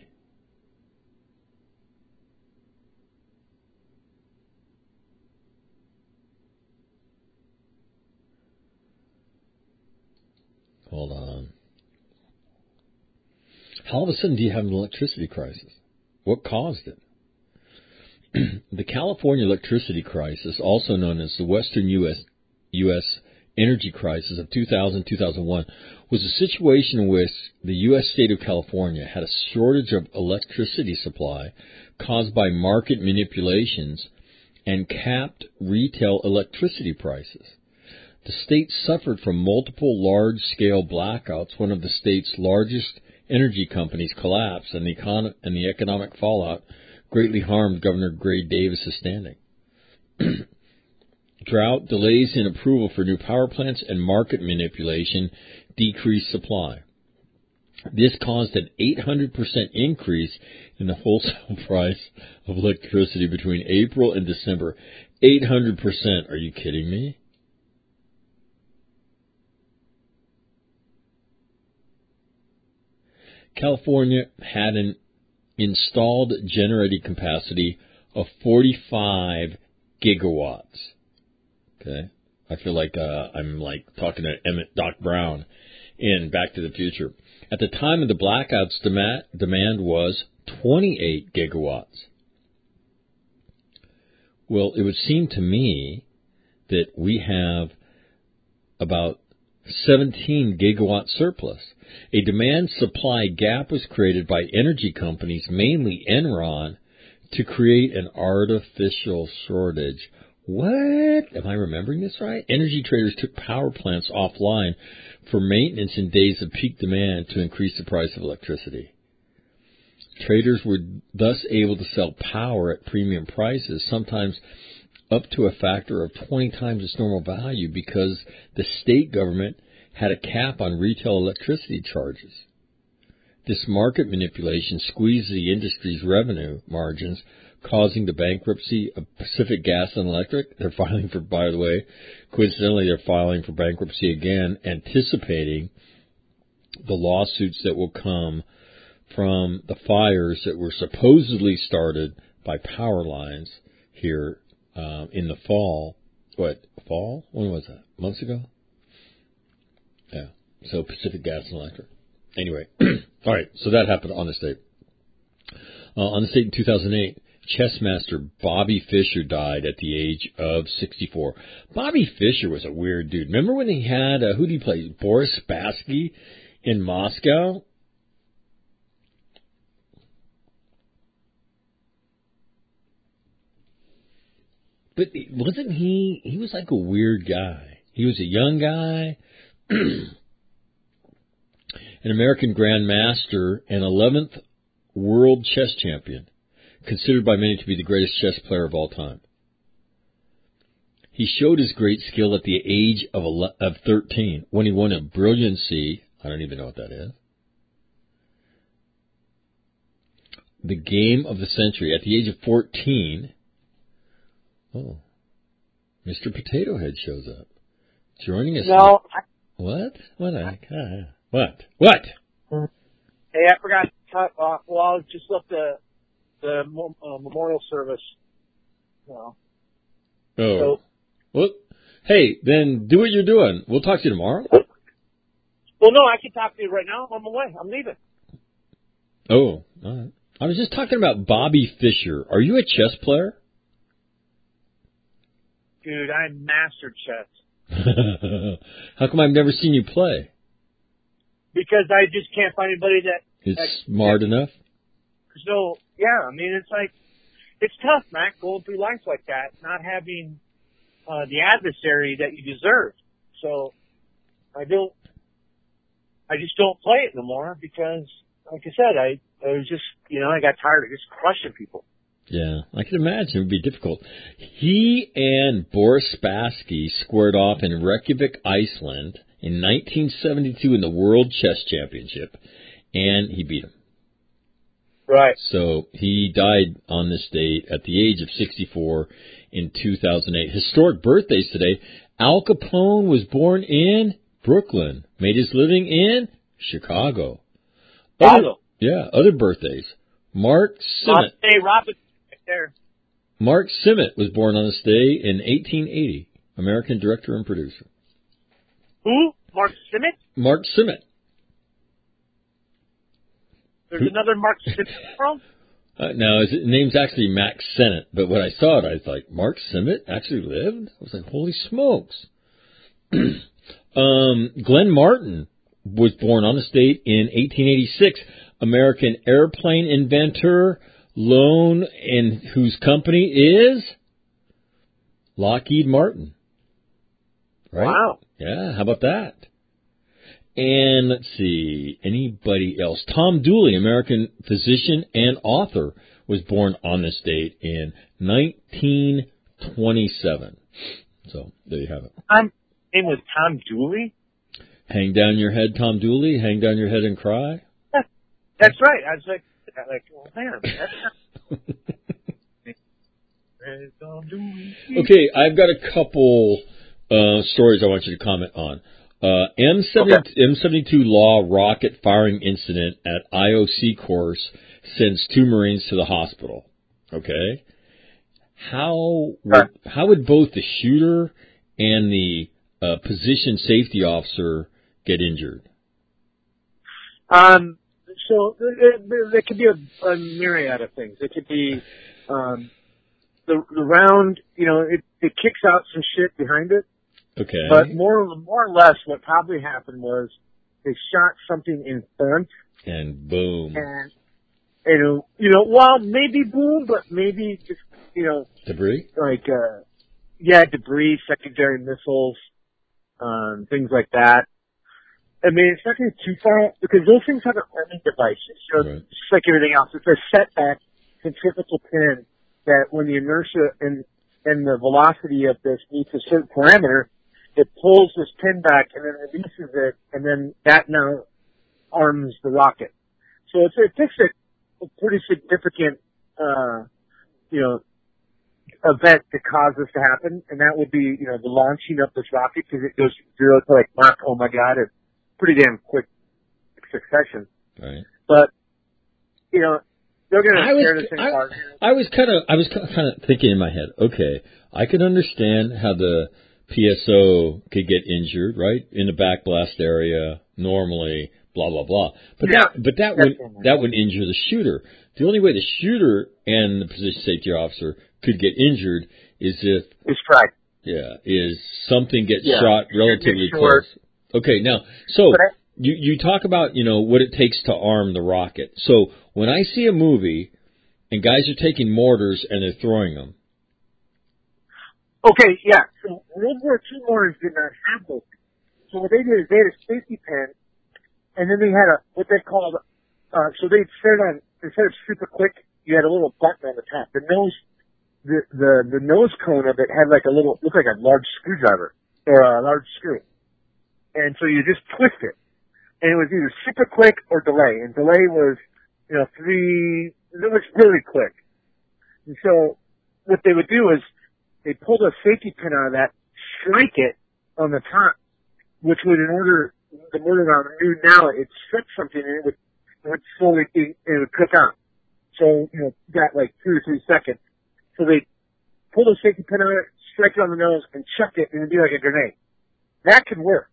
Hold on. How all of a sudden do you have an electricity crisis? What caused it? The California electricity crisis, also known as the Western U S U S energy crisis of two thousand to two thousand one, was a situation in which the U S state of California had a shortage of electricity supply caused by market manipulations and capped retail electricity prices. The state suffered from multiple large-scale blackouts. One of the state's largest energy companies collapsed, and the, econ- and the economic fallout greatly harmed Governor Gray Davis's standing. Drought, delays in approval for new power plants, and market manipulation decreased supply. This caused an eight hundred percent increase in the wholesale price of electricity between April and December. eight hundred percent. Are you kidding me? California had an installed generating capacity of forty-five gigawatts. Okay, I feel like uh, I'm like talking to Emmett Doc Brown in Back to the Future. At the time of the blackouts, demand, demand was twenty-eight gigawatts. Well, it would seem to me that we have about seventeen gigawatt surplus. A demand-supply gap was created by energy companies, mainly Enron, to create an artificial shortage. What? Am I remembering this right? Energy traders took power plants offline for maintenance in days of peak demand to increase the price of electricity. Traders were thus able to sell power at premium prices, sometimes up to a factor of twenty times its normal value, because the state government had a cap on retail electricity charges. This market manipulation squeezed the industry's revenue margins, causing the bankruptcy of Pacific Gas and Electric. They're filing for, by the way, coincidentally, they're filing for bankruptcy again, anticipating the lawsuits that will come from the fires that were supposedly started by power lines here uh, in the fall. What, fall? When was that? Months ago? Yeah. So Pacific Gas and Electric. Anyway, all right. So that happened on this date. Uh, on this date in two thousand eight, chess master Bobby Fischer died at the age of sixty-four. Bobby Fischer was a weird dude. Remember when he had uh, who did he play? Boris Spassky in Moscow. But wasn't he, he was like a weird guy. He was a young guy, an American Grandmaster, and eleventh world chess champion, considered by many to be the greatest chess player of all time. He showed his great skill at the age of of thirteen when he won a brilliancy. I don't even know what that is. The game of the century at the age of fourteen. Oh, Mister Potato Head shows up, joining us. No. I, what? What? I, uh, what? What? Hey, I forgot to talk. Uh, well, I just left the the uh, memorial service. No. Oh. So, well, hey, then do what you're doing. We'll talk to you tomorrow. Well, no, I can talk to you right now. I'm on my way. I'm leaving. Oh, all right. I was just talking about Bobby Fischer. Are you a chess player? Dude, I mastered chess. How come I've never seen you play? Because I just can't find anybody that is that, smart that, enough. So yeah, I mean it's like it's tough, Mac, going through life like that, not having uh, the adversary that you deserve. So I don't, I just don't play it no more because, like I said, I, I was just, you know, I got tired of just crushing people. Yeah, I can imagine it would be difficult. He and Boris Spassky squared off in Reykjavik, Iceland in nineteen seventy-two in the World Chess Championship, and he beat him. Right. So he died on this date at the age of sixty-four in two thousand eight. Historic birthdays today. Al Capone was born in Brooklyn, made his living in Chicago. Chicago. Other, yeah, other birthdays. Mark Simmet. Hey, Robin, right there. Mark Simmet was born on this day in eighteen eighty. American director and producer. Who? Mark Simmet? Mark Simmet. There's Who? Another Mark Simmet from? Uh, no, his name's actually Max Sennett, but when I saw it, I was like, Mark Simmet actually lived? I was like, holy smokes. um, Glenn Martin was born on this date in eighteen eighty-six. American airplane inventor, loan, and whose company is Lockheed Martin. Right? Wow. Yeah, how about that? And let's see, anybody else? Tom Dooley, American physician and author, was born on this date in nineteen twenty-seven. So, there you have it. I'm name was Tom Dooley? Hang down your head, Tom Dooley. Hang down your head and cry. That's right. I was like, like, oh man, that's Okay, I've got a couple uh, stories I want you to comment on. Uh, M seventy-two Law rocket firing incident at I O C course sends two Marines to the hospital. Okay, how would, how would both the shooter and the uh, position safety officer get injured? Um. So there, there could be a, a myriad of things. It could be um, the the round. You know, it, it kicks out some shit behind it. Okay. But more more or less, what probably happened was they shot something in front. And boom. And you know, you know, well, maybe boom, but maybe just you know, debris. Like uh, yeah, debris, secondary missiles, um, things like that. I mean, it's not going too far because those things have a homing devices. You know, right. Just like everything else, it's a setback, centrifugal pin that when the inertia and and the velocity of this meets a certain parameter, it pulls this pin back and then releases it, and then that now arms the rocket. So it's, it takes a, a pretty significant, uh, you know, event to cause this to happen, and that would be, you know, the launching of this rocket because it goes from zero to like Mach, oh my God, it's pretty damn quick succession. Right. But, you know, they're going to tear this thing I, apart. I was kind of, I was kind of thinking in my head, okay, I can understand how the P S O could get injured, right, in the backblast area normally, blah blah blah. But yeah, that, but that would that would injure the shooter. The only way the shooter and the position safety officer could get injured is if it's right. Yeah, is something gets yeah. shot relatively sure. close. Okay, now so I, you you talk about you know what it takes to arm the rocket. So when I see a movie and guys are taking mortars and they're throwing them. Okay, yeah. So World War Two mortars did not have those. So what they did is they had a safety pin, and then they had a what they called. Uh, so they'd set it on instead of super quick. You had a little button on the top. The nose, the the the nose cone of it had like a little, looked like a large screwdriver or a large screw, and so you just twist it, and it was either super quick or delay. And delay was, you know, three. It was really quick. And so what they would do is they pulled a safety pin out of that, strike it on the top, which would, in order, the mortar round knew now it struck something and it would, it would slowly, it, it would cook on. So, you know, got like two or three seconds. So they pulled a safety pin out of it, strike it on the nose, and chuck it, and it'd be like a grenade. That could work.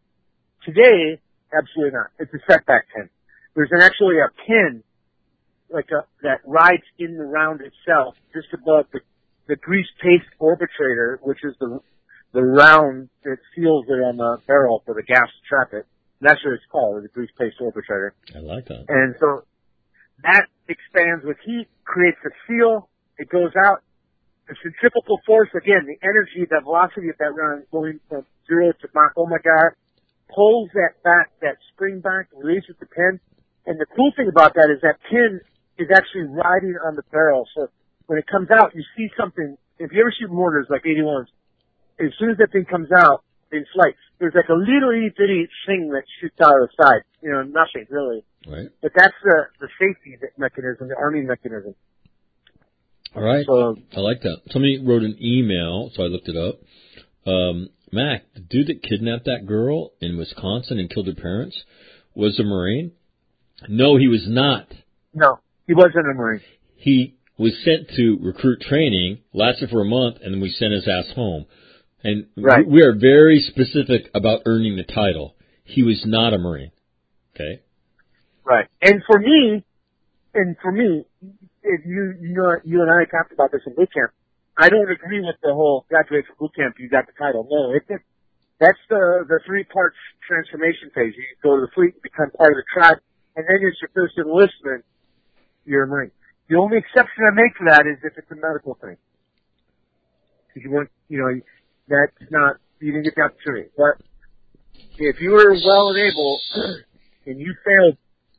Today, absolutely not. It's a setback pin. There's an, actually a pin, like a, that rides in the round itself, just above the, the grease paste orbitator, which is the, the round that seals it on the barrel for the gas to trap it. That's what it's called, the grease paste orbitator. I like that. And so that expands with heat, creates a seal, it goes out. The centrifugal force, again, the energy, the velocity of that round going from zero to Mach, oh my God, pulls that back, that spring back, releases the pin. And the cool thing about that is that pin is actually riding on the barrel. So when it comes out, you see something. If you ever shoot mortars like eighty-ones, as soon as that thing comes out in flight, there's like a little itty bitty thing that shoots out of the side. You know, nothing really. Right. But that's the, the safety mechanism, the arming mechanism. All right. So, I like that. Somebody wrote an email, so I looked it up. Um, Mac, the dude that kidnapped that girl in Wisconsin and killed her parents was a Marine? No, he was not. No, he wasn't a Marine. He was sent to recruit training, lasted for a month, and then we sent his ass home. And right. we are very specific about earning the title. He was not a Marine. Okay? Right. And for me, and for me, if you, you know, you and I talked about this in boot camp, I don't agree with the whole graduate from boot camp, you got the title. No, it's a, that's the, the three parts transformation phase. You go to the fleet, become part of the tribe, and then it's your first enlistment, you're a Marine. The only exception I make for that is if it's a medical thing. Because you weren't, you know, that's not, you didn't get the opportunity. But if you were well and able, and you failed,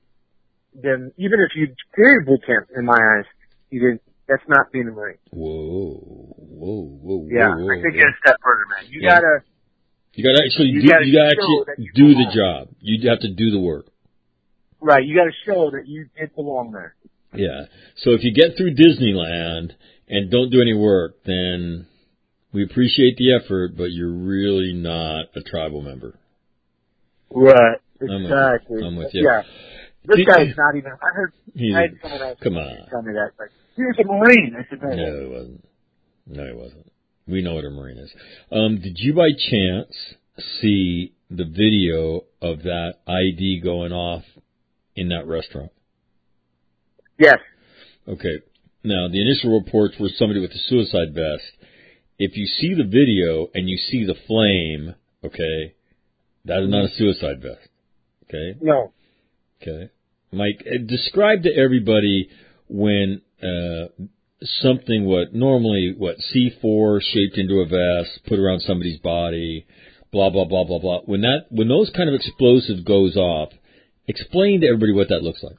then even if you cleared boot camp, in my eyes, you didn't, that's not being a Marine. Whoa, whoa, whoa, yeah, whoa, I think whoa. it's a step further, man. You yeah. gotta, you gotta actually you do, gotta you gotta actually you do the belong. job. You have to do the work. Right, you gotta show that you did belong there. Yeah. So if you get through Disneyland and don't do any work, then we appreciate the effort, but you're really not a tribal member. Right, I'm exactly. With you. I'm with you. Yeah. This Did guy's you, not even, I heard, he, I had someone else come on. tell me that. Like, he was a Marine. I said, no. No, it wasn't. No, it wasn't. We know what a Marine is. Um, did you by chance see the video of that I D going off in that restaurant? Yes. Okay. Now, the initial reports were somebody with a suicide vest. If you see the video and you see the flame, okay, that is not a suicide vest. Okay? No. Okay. Mike, describe to everybody when uh, something, what, normally, what, C four shaped into a vest, put around somebody's body, blah, blah, blah, blah, blah. When that, when those kind of explosive goes off, explain to everybody what that looks like.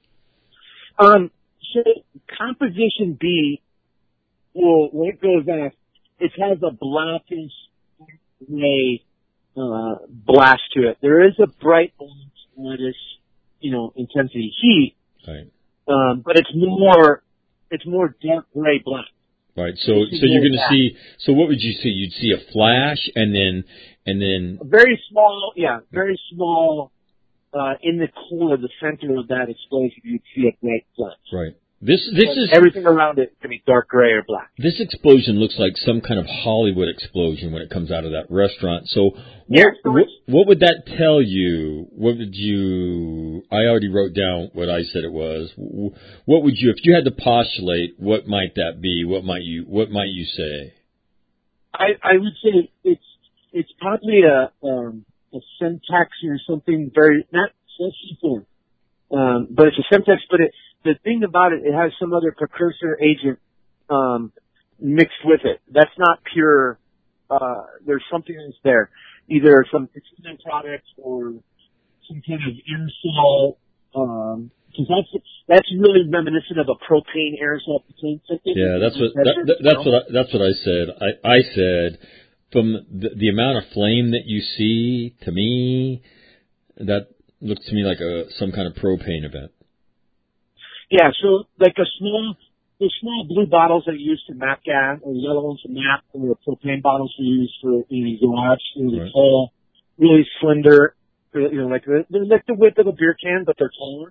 Um, so composition B, well, when it goes off, it has a blackish gray uh, blast to it. There is a bright reddish, you know, intensity heat, right? Um, but it's more, it's more dark gray black. Right. So, so you're going to see. So, what would you see? You'd see a flash, and then, and then a very small, yeah, very small. Uh, in the corner, the center of that explosion, you'd see a bright flash. Right. This this but is everything around it can be dark gray or black. This explosion looks like some kind of Hollywood explosion when it comes out of that restaurant. So, yeah, what, what, what would that tell you? What would you? I already wrote down what I said it was. What would you, if you had to postulate? What might that be? What might you? What might you say? I I would say it's it's probably a um, a Semtex or something very not C four, um, but it's a Semtex. But it, the thing about it, it has some other precursor agent um, mixed with it. That's not pure. Uh, there's something that's there, either some extended products or some kind of aerosol. Um, because that's that's really reminiscent of a propane aerosol. Yeah, that's what that, that, that's what I, that's what I said. I I said from the, the amount of flame that you see, to me, that looks to me like a some kind of propane event. Yeah, so like a small, the small blue bottles that are used to map gas, or the yellow ones to map, or the propane bottles we use for you know, garage, you know, Right. tall, really slender, you know, like the, they're like the width of a beer can, but they're taller.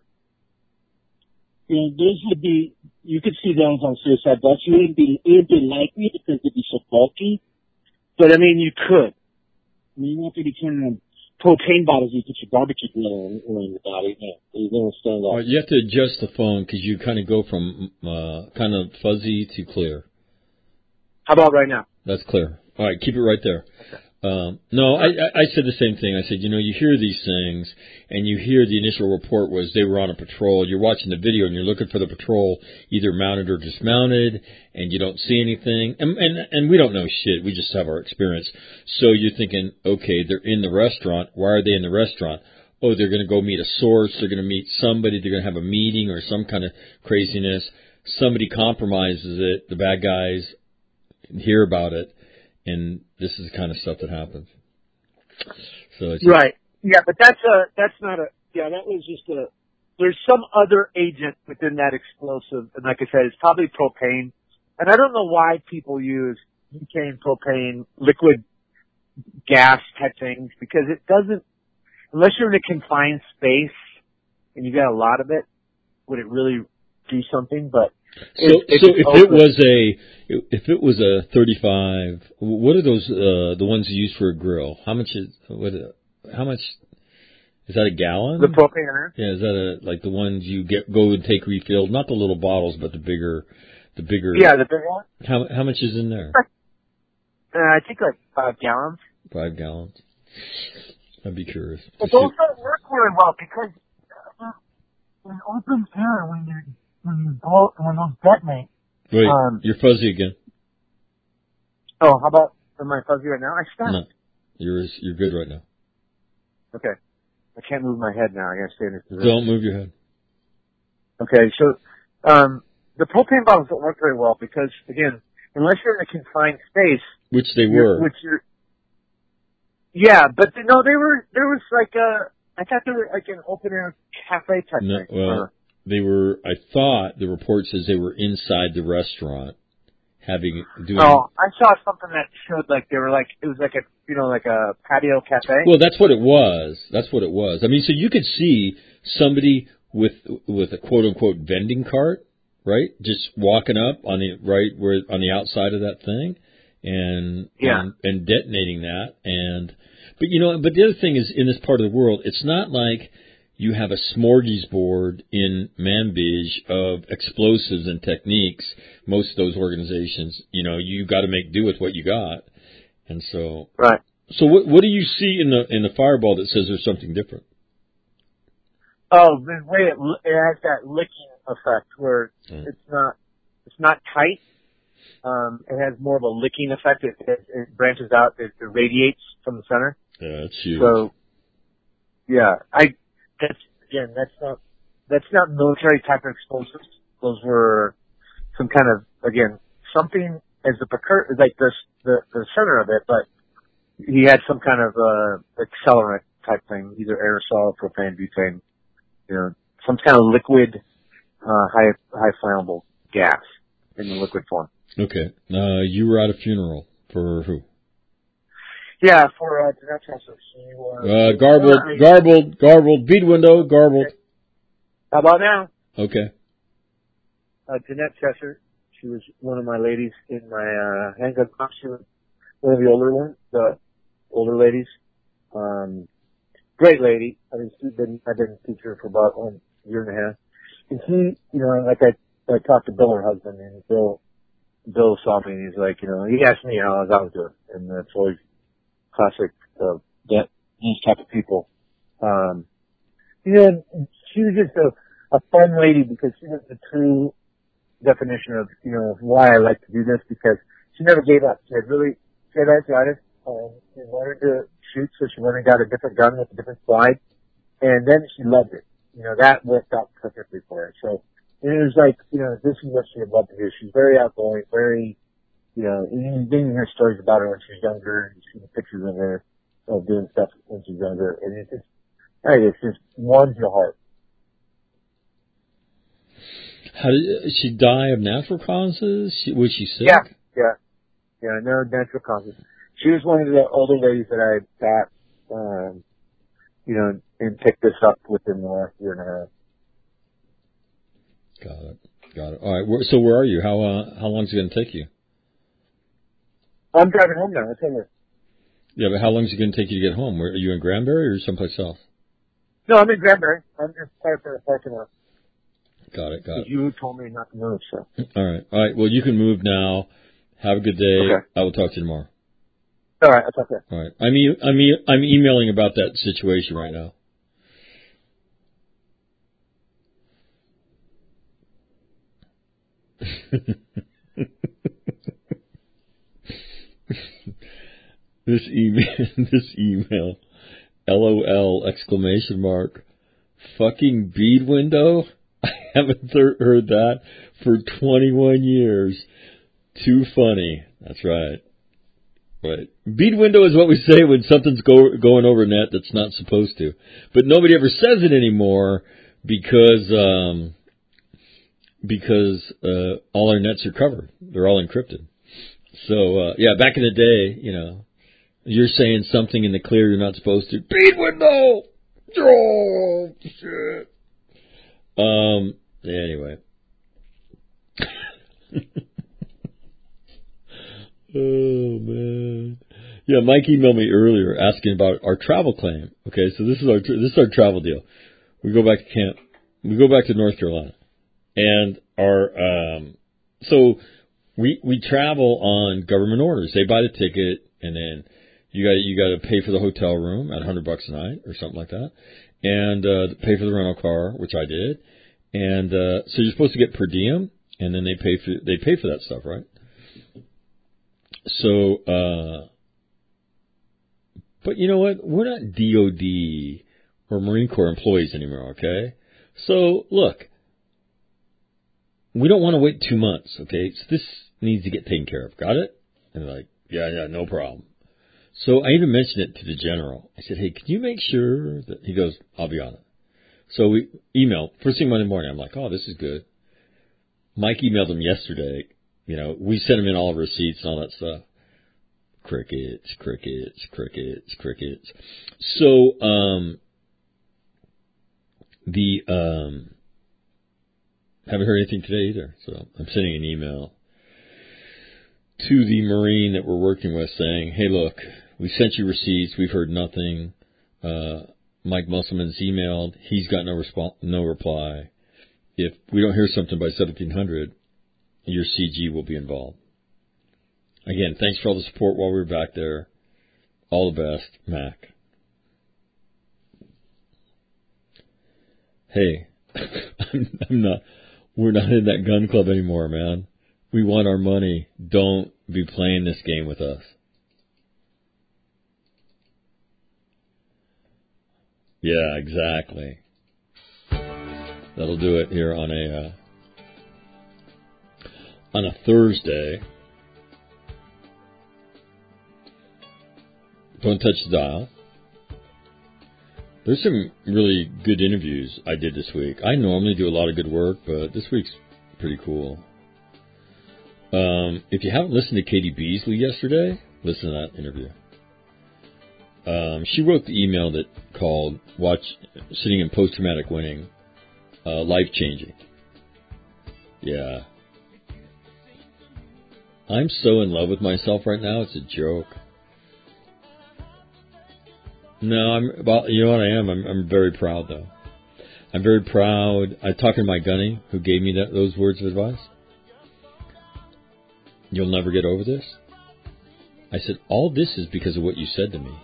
You know, those would be, you could see those on Suicide Bus. You wouldn't be, it would be likely because they'd be so bulky. But I mean, you could. I mean, you don't have to be carrying on propane bottles you put your barbecue grill in, in your body. No, you don't stand All up. right, you have to adjust the phone because you kind of go from uh, kind of fuzzy to clear. How about right now? That's clear. All right, keep it right there. Okay. Um, no, I, I I said the same thing. I said, you know, you hear these things, and you hear the initial report was they were on a patrol. You're watching the video, and you're looking for the patrol, either mounted or dismounted, and you don't see anything. And and, and we don't know shit. We just have our experience. So you're thinking, okay, they're in the restaurant. Why are they in the restaurant? Oh, they're going to go meet a source. They're going to meet somebody. They're going to have a meeting or some kind of craziness. Somebody compromises it. The bad guys hear about it. And this is the kind of stuff that happens. So it's right. Yeah, but that's a, that's not a, yeah, that was just a, there's some other agent within that explosive. And like I said, it's probably propane. And I don't know why people use butane, propane, liquid gas type things, because it doesn't, unless you're in a confined space and you got a lot of it, would it really do something? But So, It, so if it was a if it was a thirty-five, what are those uh, the ones you use for a grill? How much is what? How much is that? A gallon? The propane. Yeah, is that a like the ones you get go and take refilled? Not the little bottles, but the bigger, the bigger. Yeah, the big one. How how much is in there? Uh, I think like five gallons. Five gallons. I'd be curious. But those don't work very well because uh, in open air when you when you blow when those detonate. Wait, um, you're fuzzy again. Oh, how about am I fuzzy right now? I stopped. No, you're you're good right now. Okay, I can't move my head now. I gotta stay in this position. Don't move your head. Okay, so um, the propane bottles don't work very well because again, unless you're in a confined space, which they were, which you're, yeah, but no, they were. There was like a. I thought they were like an open air cafe type no, thing. well, uh, they were. I thought the report says they were inside the restaurant, having doing. Oh, I saw something that showed like they were like it was like a you know like a patio cafe. Well, that's what it was. That's what it was. I mean, so you could see somebody with with a quote unquote vending cart, right? Just walking up on the right where on the outside of that thing, and yeah. and, and detonating that. And but you know, but the other thing is in this part of the world, it's not like you have a smorgasbord in Manbij of explosives and techniques. Most of those organizations, you know, you got to make do with what you got. And so, right. So what what do you see in the in the fireball that says there's something different? Oh, the way it it has that licking effect where mm. it's not it's not tight. Um, it has more of a licking effect. It, it, it branches out. It, it radiates from the center. Yeah, that's huge. So, yeah, I. That's again. That's not. That's not military type of explosives. Those were some kind of again something as the precur like the the the center of it, but he had some kind of uh accelerant type thing, either aerosol, propane, butane, you know, some kind of liquid, uh high high flammable gas in the liquid form. Okay. Uh, you were at a funeral for who? Yeah, for uh, Jeanette Chesser. She was uh, garbled, uh, garbled, garbled. Bead window, garbled. Okay. How about now? Okay. Uh, Jeanette Chesser. She was one of my ladies in my uh, handgun club. She was one of the older ones, the older ladies. Um, great lady. I mean, she's been I've been a teacher for about one year and a half. And she, you know, like I, I talked to Bill, her husband, and Bill, Bill saw me, and he's like, you know, he asked me how I was doing, and that's always classic uh, that these type of people. Um, you know, she was just a, a fun lady because she was the true definition of, you know, why I like to do this, because she never gave up. She had really, she had arthritis. Um, she wanted to shoot, so she went and got a different gun with a different slide. And then she loved it. You know, that worked out perfectly for her. So it was like, you know, this is what she would love to do. She's very outgoing, very, you know, you've been hearing stories about her when she was younger. You've seen pictures of her of doing stuff when she's younger. And it's just, hey, it's just warms your heart. How did she die of natural causes? She, was she sick? Yeah, yeah, yeah. No natural causes. She was one of the older ladies that I got, um, you know, and picked this up within the last year and a half. Got it. Got it. All right. So where are you? How uh, how long is it going to take you? I'm driving home now. It's over. Yeah, but how long is it going to take you to get home? Where, are you in Granbury or someplace else? No, I'm in Granbury. I'm just parked in the parking lot. Got it. Got it. You told me not to move, so. All right. All right. Well, you can move now. Have a good day. Okay. I will talk to you tomorrow. All right. I'll talk to you. All right. I'm e- I'm e- I'm emailing about that situation right now. This email, this email, LOL exclamation mark, fucking bead window. I haven't th- heard that for twenty-one years. Too funny. That's right. Right. Bead window is what we say when something's go- going over net that's not supposed to. But nobody ever says it anymore because um, because uh, all our nets are covered. They're all encrypted. So, uh, yeah, back in the day, you know, you're saying something in the clear you're not supposed to. Bead window! Oh, shit. Um, anyway. Oh, man. Yeah, Mike emailed me earlier asking about our travel claim. Okay, so this is our this is our travel deal. We go back to camp. We go back to North Carolina, and our um, so we we travel on government orders. They buy the ticket, and then you got you got to pay for the hotel room at a hundred bucks a night or something like that, and uh, pay for the rental car, which I did, and uh, so you're supposed to get per diem, and then they pay for they pay for that stuff, right? So, uh, but you know what? We're not D O D or Marine Corps employees anymore, okay? So, look, we don't want to wait two months, okay? So this needs to get taken care of. Got it? And they're like, yeah, yeah, no problem. So I even mentioned it to the general. I said, hey, can you make sure that, he goes, I'll be on it. So we email, first thing Monday morning, I'm like, oh, this is good. Mike emailed him yesterday. You know, we sent him in all the receipts and all that stuff. Crickets, crickets, crickets, crickets. So, um, the, um, haven't heard anything today either. So I'm sending an email to the Marine that we're working with saying, hey, look, we sent you receipts. We've heard nothing. Uh, Mike Musselman's emailed. He's got no response, no reply. If we don't hear something by seventeen hundred, your C G will be involved. Again, thanks for all the support while we were back there. All the best, Mac. Hey, I'm, I'm not, we're not in that gun club anymore, man. We want our money. Don't be playing this game with us. Yeah, exactly. That'll do it here on a, uh, on a Thursday. Don't touch the dial. There's some really good interviews I did this week. I normally do a lot of good work, but this week's pretty cool. Um, if you haven't listened to Katie Beasley yesterday, listen to that interview. Um, she wrote the email that called "Watch Sitting in Post-Traumatic Winning uh, Life-Changing." Yeah. I'm so in love with myself right now, it's a joke. No, I'm about, you know what I am? I'm, I'm very proud, though. I'm very proud. I talked to my gunny who gave me that, those words of advice. You'll never get over this. I said, all this is because of what you said to me.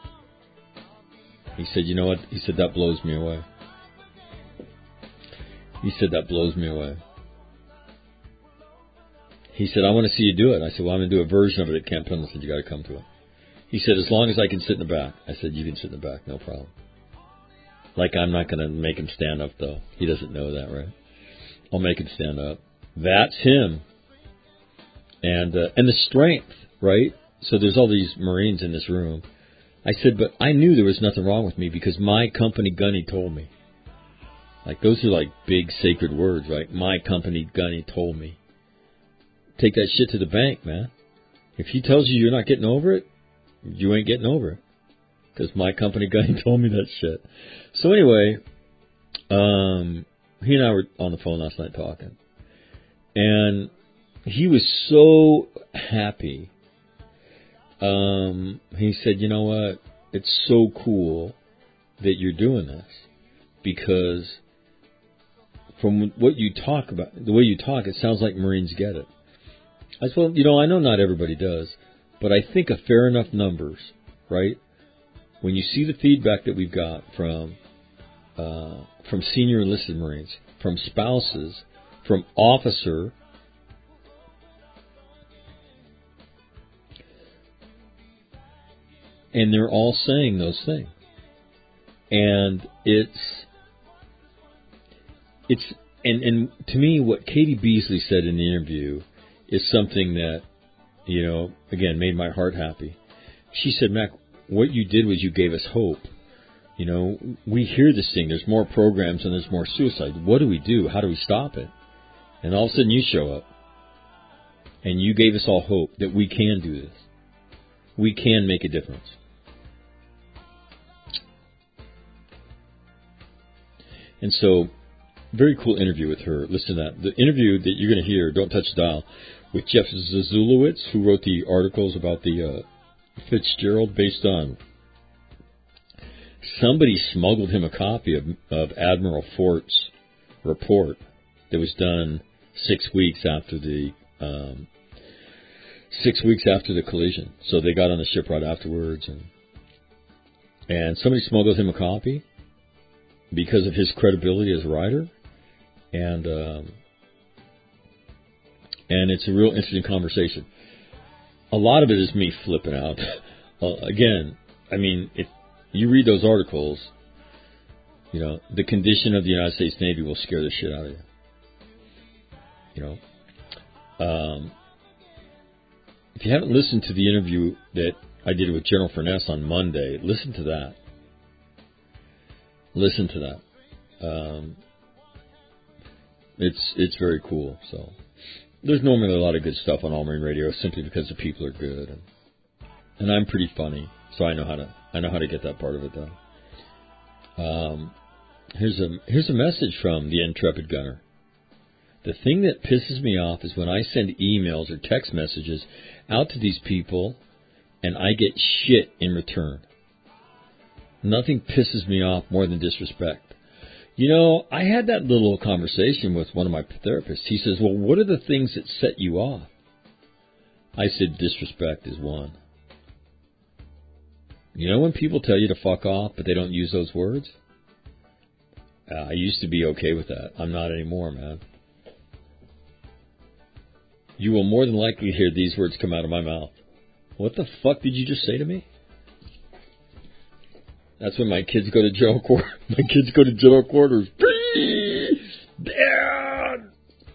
He said, you know what? He said, that blows me away. He said, that blows me away. he said, I want to see you do it. I said, well, I'm going to do a version of it at Camp Pendleton. You got to come to it. He said, as long as I can sit in the back. I said, you can sit in the back, no problem. Like, I'm not going to make him stand up, though. He doesn't know that, right? I'll make him stand up. That's him. And uh, and the strength, right? So there's all these Marines in this room. I said, but I knew there was nothing wrong with me because my company gunny told me. Like, those are like big sacred words, right? My company gunny told me. Take that shit to the bank, man. If he tells you you're not getting over it, you ain't getting over it. Because my company gunny told me that shit. So anyway, um, he and I were on the phone last night talking. And he was so happy. Um, he said, you know what? It's so cool that you're doing this. Because from what you talk about, the way you talk, it sounds like Marines get it. I said, well, you know, I know not everybody does, but I think a fair enough numbers, right? When you see the feedback that we've got from uh, from senior enlisted Marines, from spouses, from officer, and they're all saying those things. And it's, it's, and, and to me, what Katie Beasley said in the interview is something that, you know, again, made my heart happy. She said, Mac, what you did was you gave us hope. You know, we hear this thing, there's more programs and there's more suicide. What do we do? How do we stop it? And all of a sudden you show up and you gave us all hope that we can do this. We can make a difference. And so, very cool interview with her. Listen to that. The interview that you're going to hear, Don't Touch the Dial, with Jeff Zazulowicz, who wrote the articles about the uh, Fitzgerald, based on somebody smuggled him a copy of, of Admiral Fort's report that was done six weeks after the um, six weeks after the collision. So they got on the ship right afterwards, and and somebody smuggled him a copy because of his credibility as a writer, and um, and it's a real interesting conversation. A lot of it is me flipping out. uh, again, I mean, if you read those articles, you know, the condition of the United States Navy will scare the shit out of you. You know, um, if you haven't listened to the interview that I did with General Furness on Monday, listen to that. Listen to that. Um, it's it's very cool. So there's normally a lot of good stuff on All Marine Radio simply because the people are good, and, and I'm pretty funny, so I know how to I know how to get that part of it done. Um, here's a here's a message from the Intrepid Gunner. The thing that pisses me off is when I send emails or text messages out to these people, and I get shit in return. Nothing pisses me off more than disrespect. You know, I had that little conversation with one of my therapists. He says, well, what are the things that set you off? I said, disrespect is one. You know when people tell you to fuck off, but they don't use those words? Uh, I used to be okay with that. I'm not anymore, man. You will more than likely hear these words come out of my mouth. What the fuck did you just say to me? That's when my kids go to general quarters. My kids go to general quarters. Down.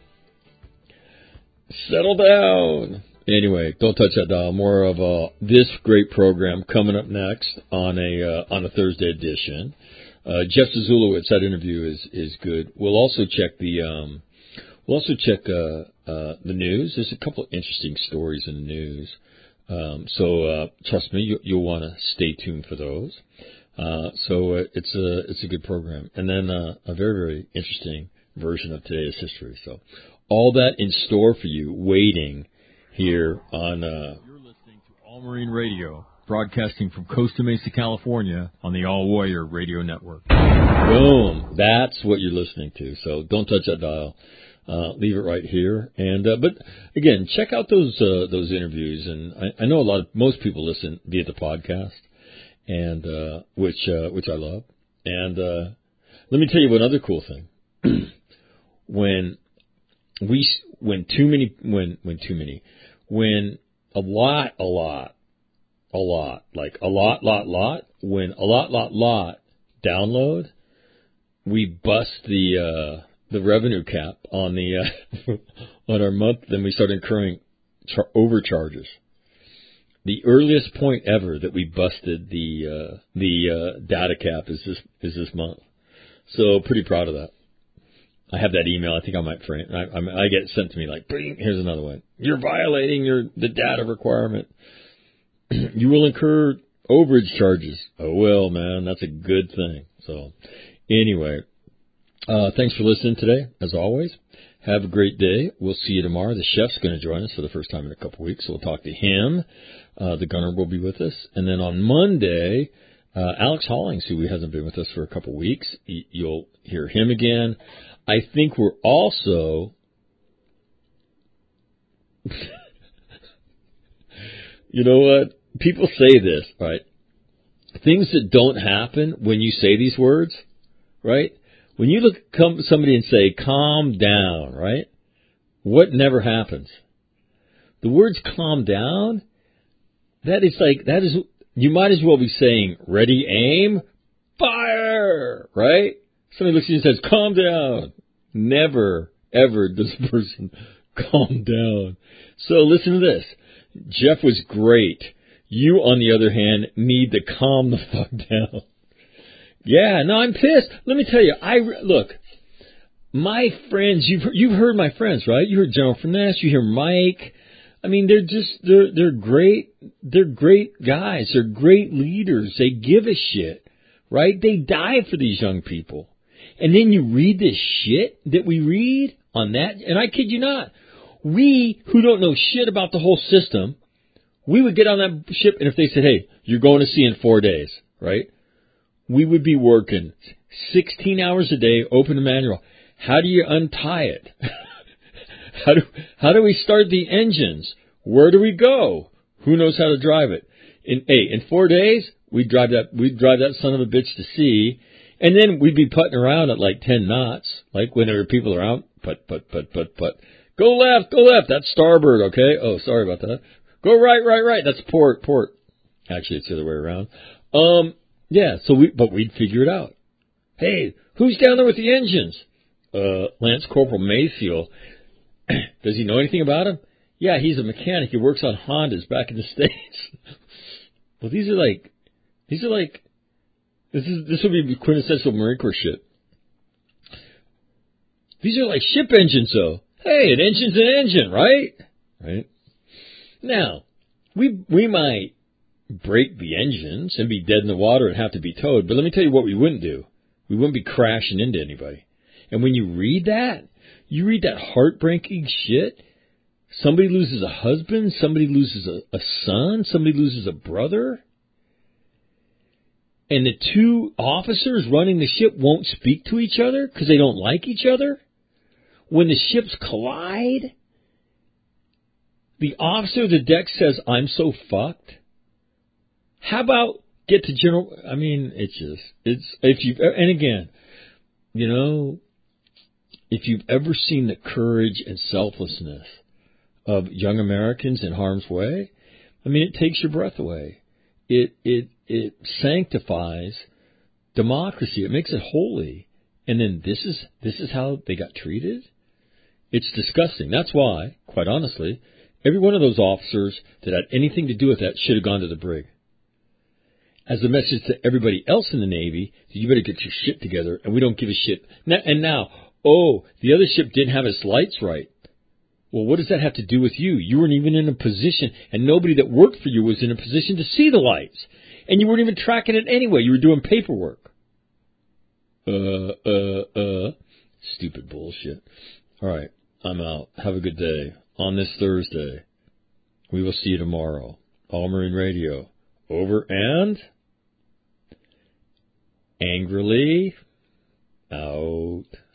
Settle down. Anyway, don't touch that dial. More of uh, this great program coming up next on a uh, on a Thursday edition. Uh, Jeff Zazulowicz, that interview is is good. We'll also check the um, we'll also check uh, uh, the news. There's a couple of interesting stories in the news. Um, so uh, trust me, you, you'll want to stay tuned for those. Uh, so uh, it's a it's a good program, and then uh, a very very interesting version of today's history. So all that in store for you, waiting here on. Uh, You're listening to All Marine Radio, broadcasting from Costa Mesa, California, on the All Warrior Radio Network. Boom! That's what you're listening to. So don't touch that dial. Uh, leave it right here. And uh, but again, check out those uh, those interviews. And I, I know a lot of most people listen via the podcast. And uh, which uh, which I love. And uh, let me tell you one other cool thing. when we when too many when when too many when a lot a lot a lot like a lot lot lot when a lot lot lot download, we bust the uh, the revenue cap on the uh, on our month. Then we start incurring char- overcharges. The earliest point ever that we busted the uh, the uh, data cap is this is this month. So pretty proud of that. I have that email. I think I might frame. I, I, I get it sent to me like, bing, here's another one. You're violating your the data requirement. You will incur overage charges. Oh well, man, that's a good thing. So anyway, uh, thanks for listening today. As always, have a great day. We'll see you tomorrow. The chef's going to join us for the first time in a couple weeks. So we'll talk to him. Uh, the gunner will be with us, and then on Monday, uh, Alex Hollings, who hasn't been with us for a couple weeks, you'll hear him again. I think we're also, you know what? People say this, right? Things that don't happen when you say these words, right? When you look at somebody and say, calm down, right? What never happens? The words calm down, that is like, that is, you might as well be saying, ready, aim, fire, right? Somebody looks at you and says, calm down. Never, ever does a person calm down. So listen to this. Jeff was great. You, on the other hand, need to calm the fuck down. Yeah, no, I'm pissed. Let me tell you, I, look, my friends, you've, you've heard my friends, right? You heard General Furness, you hear Mike. I mean, they're just, they're, they're great, they're great guys. They're great leaders. They give a shit, right? They die for these young people. And then you read this shit that we read on that, and I kid you not, we who don't know shit about the whole system, we would get on that ship, and if they said, hey, you're going to sea in four days, right? We would be working sixteen hours a day, open the manual. How do you untie it? how do how do we start the engines? Where do we go? Who knows how to drive it? In hey, in four days, we'd drive that we'd drive that son of a bitch to sea. And then we'd be putting around at like ten knots, like when there were people around. Put, put, put, put, put. Go left, go left. That's starboard, okay? Oh, sorry about that. Go right, right, right. That's port, port. Actually, it's the other way around. Um, yeah. So we, but we'd figure it out. Hey, who's down there with the engines? Uh, Lance Corporal Mayfield. Does he know anything about him? Yeah, he's a mechanic. He works on Hondas back in the States. Well, these are like, these are like. This is this would be quintessential Marine Corps shit. These are like ship engines, though. Hey, an engine's an engine, right? Right. Now, we we might break the engines and be dead in the water and have to be towed, but let me tell you what we wouldn't do. We wouldn't be crashing into anybody. And when you read that, you read that heartbreaking shit. Somebody loses a husband, somebody loses a, a son, somebody loses a brother. And the two officers running the ship won't speak to each other because they don't like each other. When the ships collide, the officer of the deck says, I'm so fucked. How about get to general... I mean, it's just... it's if you And again, you know, if you've ever seen the courage and selflessness of young Americans in harm's way, I mean, it takes your breath away. It it it sanctifies democracy. It makes it holy. And then this is this is how they got treated? It's disgusting. That's why, quite honestly, every one of those officers that had anything to do with that should have gone to the brig. As a message to everybody else in the Navy, you better get your shit together, and we don't give a shit. And now, oh, the other ship didn't have its lights right. Well, what does that have to do with you? You weren't even in a position, and nobody that worked for you was in a position to see the lights. And you weren't even tracking it anyway. You were doing paperwork. Uh, uh, uh. Stupid bullshit. All right, I'm out. Have a good day. On this Thursday, we will see you tomorrow. All Marine Radio. Over and angrily out.